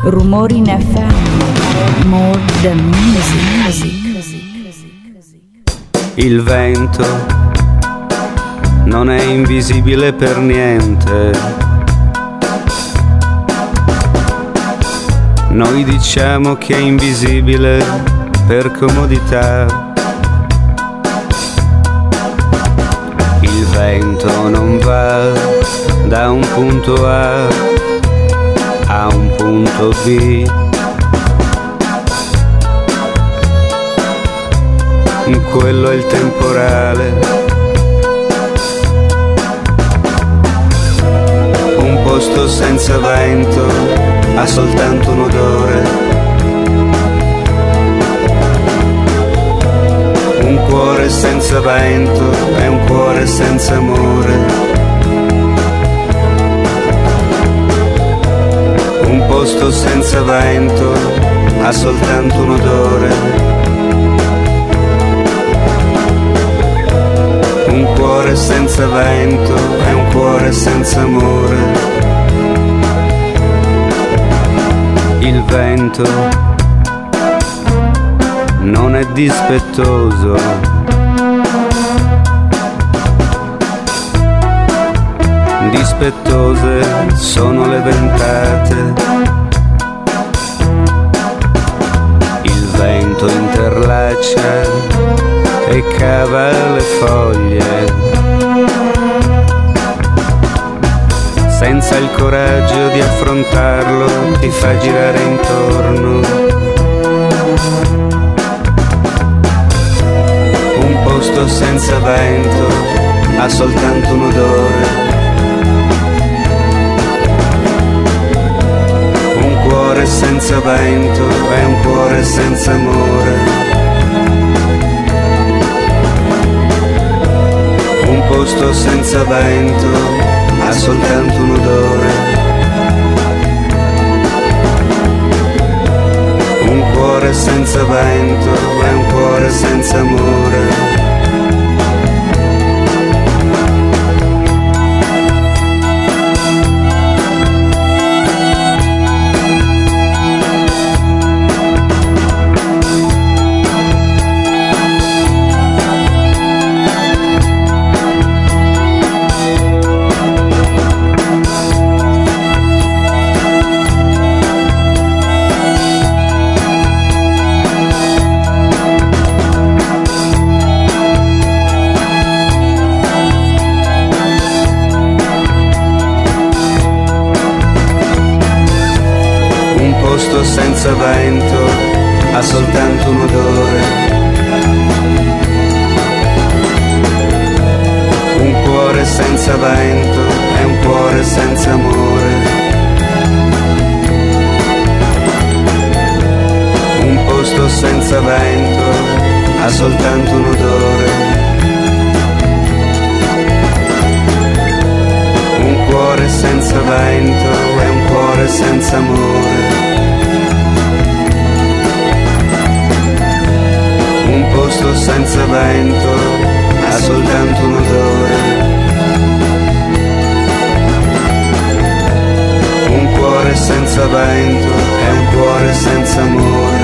Rumori in F M. More than music. Il vento non è invisibile per niente. Noi diciamo che è invisibile per comodità. Il vento non va da un punto A a un punto B. Quello è il temporale. Un posto senza vento ha soltanto un odore. Un cuore senza vento è un cuore senza amore. Un posto senza vento ha soltanto un odore. Un cuore senza vento è un cuore senza amore. Il vento non è dispettoso. Dispettose sono le ventate. Il vento interlaccia e cava le foglie, senza il coraggio di affrontarlo ti fa girare intorno. Un posto senza vento ha soltanto un odore. Un cuore senza vento è un cuore senza amore. Un posto senza vento ha soltanto un odore. Un cuore senza vento è un cuore senza amore. Senza vento ha soltanto un odore. Un cuore senza vento è un cuore senza amore. Un posto senza vento ha soltanto un odore. Un cuore senza vento è un cuore senza amore. Un posto senza vento ha soltanto un odore. Un cuore senza vento è un cuore senza amore.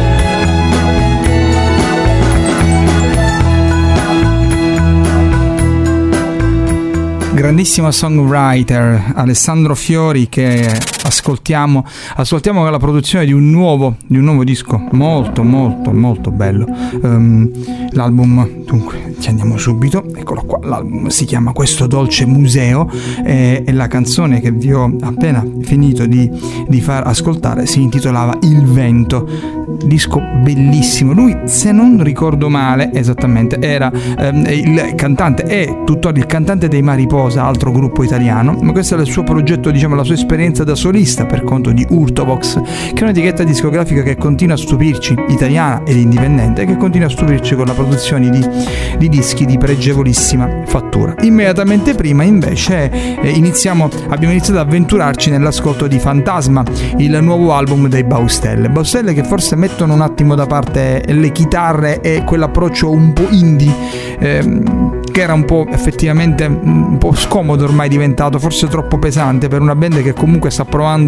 Grandissimo songwriter Alessandro Fiori, che ascoltiamo ascoltiamo la produzione di un nuovo di un nuovo disco molto molto molto bello. Um, l'album, dunque ci andiamo subito, eccolo qua, l'album si chiama Questo dolce museo e, e la canzone che vi ho appena finito di, di far ascoltare si intitolava Il vento. Disco bellissimo. Lui, se non ricordo male, esattamente era ehm, il cantante, è tuttora il cantante dei Mariposa, altro gruppo italiano, ma questo è il suo progetto, diciamo la sua esperienza da solista per conto di Urtovox, che è un'etichetta discografica che continua a stupirci, italiana ed indipendente, che continua a stupirci con la produzione di, di dischi di pregevolissima fattura. Immediatamente prima invece eh, iniziamo abbiamo iniziato ad avventurarci nell'ascolto di Fantasma, il nuovo album dei Baustelle. Baustelle che forse mettono un attimo da parte le chitarre e quell'approccio un po' indie ehm, che era un po' effettivamente un po' scomodo ormai diventato, forse troppo pesante per una band che comunque sta provando a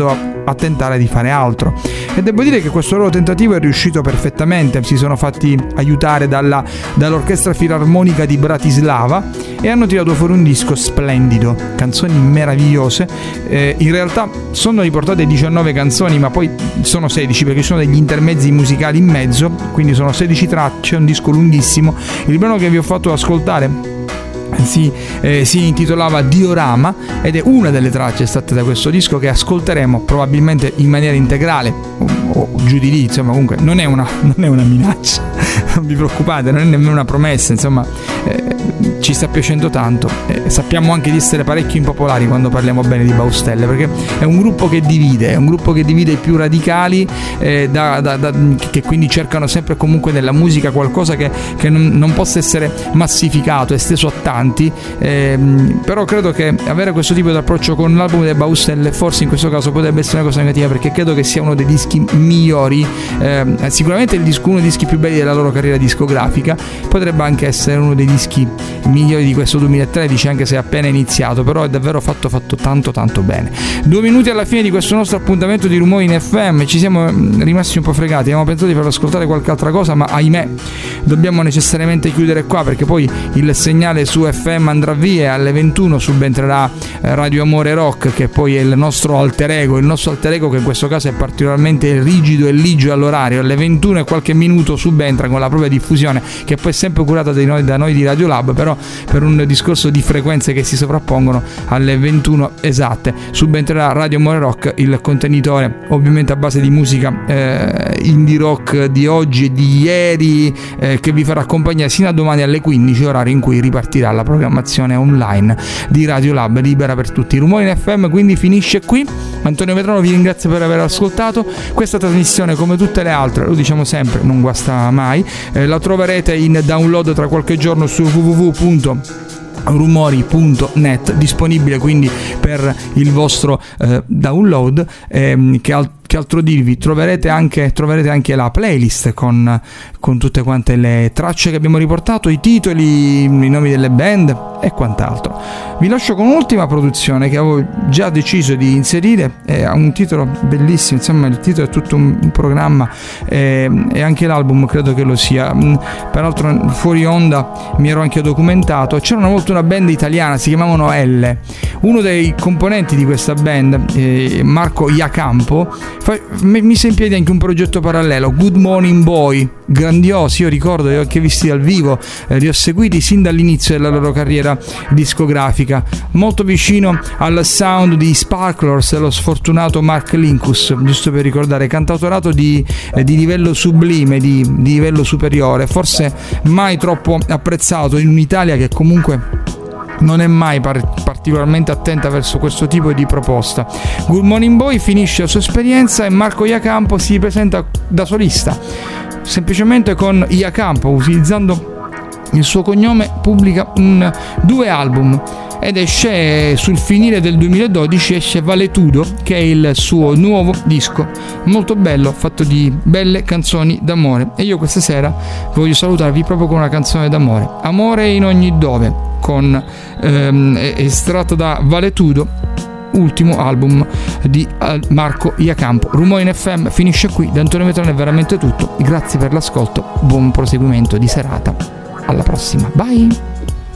a tentare di fare altro. E devo dire che questo loro tentativo è riuscito perfettamente. Si sono fatti aiutare dalla, dall'orchestra filarmonica di Bratislava e hanno tirato fuori un disco splendido, canzoni meravigliose. Eh, in realtà sono riportate diciannove canzoni, ma poi sono sedici perché ci sono degli intermezzi musicali in mezzo, quindi sono sedici tracce, un disco lunghissimo. Il brano che vi ho fatto ascoltare Si, eh, si intitolava Diorama ed è una delle tracce estratte da questo disco che ascolteremo probabilmente in maniera integrale o, o giù di lì, insomma. Comunque non è una, non è una minaccia, non vi preoccupate, non è nemmeno una promessa, insomma. eh, ci sta piacendo tanto. eh, sappiamo anche di essere parecchio impopolari quando parliamo bene di Baustelle, perché è un gruppo che divide, è un gruppo che divide i più radicali, eh, da, da, da, che quindi cercano sempre comunque nella musica qualcosa che, che non, non possa essere massificato, esteso a tanti. Eh, però credo che avere questo tipo di approccio con l'album delle Baustelle forse in questo caso potrebbe essere una cosa negativa, perché credo che sia uno dei dischi migliori, eh, sicuramente il disco, uno dei dischi più belli della loro carriera discografica. Potrebbe anche essere uno dei dischi migliori di questo duemilatredici, anche se è appena iniziato, però è davvero fatto fatto tanto tanto bene. Due minuti alla fine di questo nostro appuntamento di Rumori in F M, ci siamo rimasti un po' fregati, abbiamo pensato di far ascoltare qualche altra cosa, ma ahimè dobbiamo necessariamente chiudere qua, perché poi il segnale su F M andrà via e alle ventuno subentrerà Radio Amore Rock, che poi è il nostro alter ego, il nostro alter ego che in questo caso è particolarmente rigido e ligio all'orario. Alle ventuno e qualche minuto subentra con la propria diffusione, che poi è sempre curata da noi, da noi di Radio Lab, però per un discorso di frequenze che si sovrappongono, alle ventuno esatte subentrerà Radio Amore Rock, il contenitore ovviamente a base di musica eh, indie rock di oggi e di ieri, eh, che vi farà compagnia sino a domani alle quindici, orario in cui ripartirà la programmazione online di Radio Lab, libera per tutti. Rumori in F M quindi finisce qui. Antonio Vetrano vi ringrazio per aver ascoltato questa trasmissione, come tutte le altre, lo diciamo sempre, non guasta mai. Eh, la troverete in download tra qualche giorno su w w w punto rumori punto net, disponibile quindi per il vostro eh, download. ehm, che altro Che altro dirvi? Troverete anche, troverete anche la playlist con, con tutte quante le tracce che abbiamo riportato, i titoli, i nomi delle band e quant'altro. Vi lascio con un'ultima produzione che avevo già deciso di inserire, ha un titolo bellissimo, insomma il titolo è tutto un, un programma, e, e anche l'album credo che lo sia. Peraltro fuori onda mi ero anche documentato, c'era una volta una band italiana, si chiamavano L. Uno dei componenti di questa band, eh, Marco Iacampo, mise in piedi anche un progetto parallelo, Good Morning Boy, grandiosi. Io ricordo, li ho anche visti dal vivo, eh, li ho seguiti sin dall'inizio della loro carriera discografica, molto vicino al sound di Sparklers e lo sfortunato Mark Linkous, giusto per ricordare, cantautorato di, eh, di livello sublime, di, di livello superiore, forse mai troppo apprezzato in un'Italia che comunque non è mai par- particolarmente attenta verso questo tipo di proposta. Good Morning Boy finisce la sua esperienza e Marco Iacampo si presenta da solista, semplicemente con Iacampo, utilizzando il suo cognome, pubblica un, due album ed esce sul finire del duemiladodici, esce Valetudo, che è il suo nuovo disco, molto bello, fatto di belle canzoni d'amore. E io questa sera voglio salutarvi proprio con una canzone d'amore, Amore in ogni dove, con ehm, estratto da Valetudo, ultimo album di Marco Iacampo. Rumori in F M finisce qui, da Antonio Vetrano è veramente tutto, grazie per l'ascolto, buon proseguimento di serata, alla prossima, bye.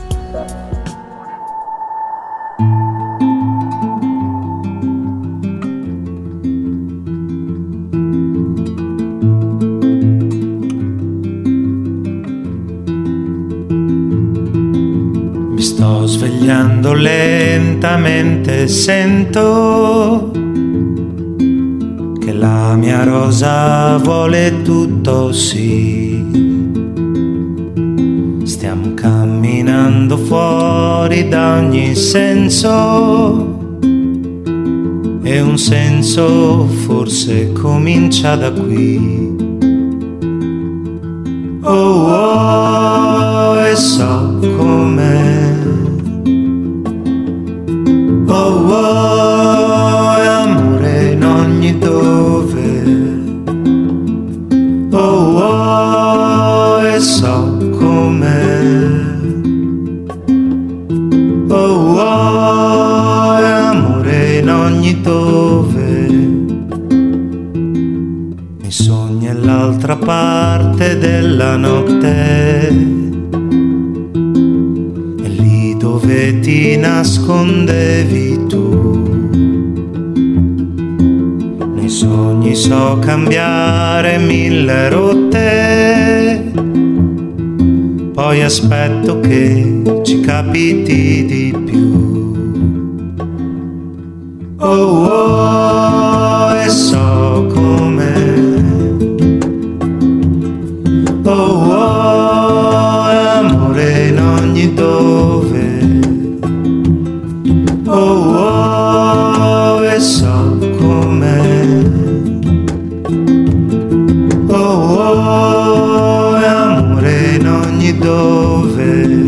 Mi sto svegliando lentamente, sento che la mia rosa vuole tutto, sì. Stiamo camminando fuori da ogni senso e un senso forse comincia da qui. Oh, oh, e so com'è. Oh, oh, è amore in ogni dove. Oh, oh, e so com'è. Oh, oh, è amore in ogni dove. parte della notte, e lì dove ti nascondevi tu. Nei sogni so cambiare mille rotte, poi aspetto che ci capiti di più. Oh oh, e so com'è. Oh oh, amore in ogni dove. Oh oh, e so com'è. Oh oh, amore in ogni dove.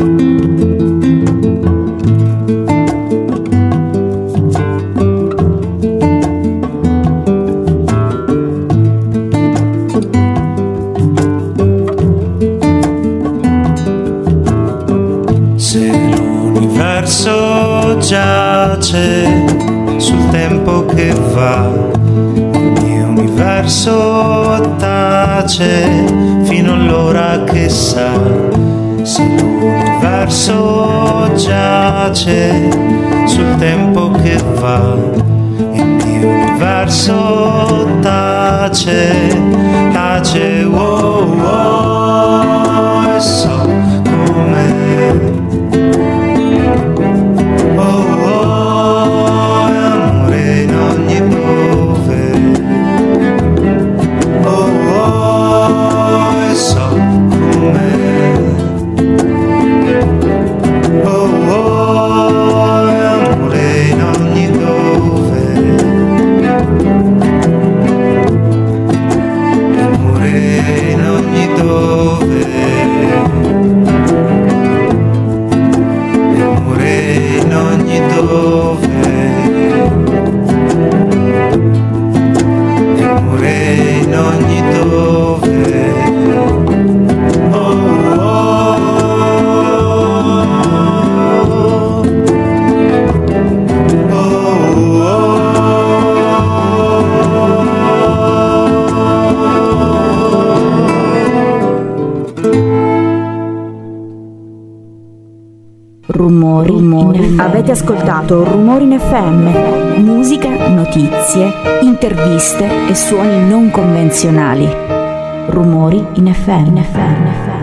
Giace sul tempo che va, il mio universo tace fino all'ora che sa. Se l'universo giace sul tempo che va, il mio universo tace, tace, wow, wow, e so com'è. Rumori, rumori. Avete ascoltato Rumori in F M, musica, notizie, interviste e suoni non convenzionali. Rumori in F M.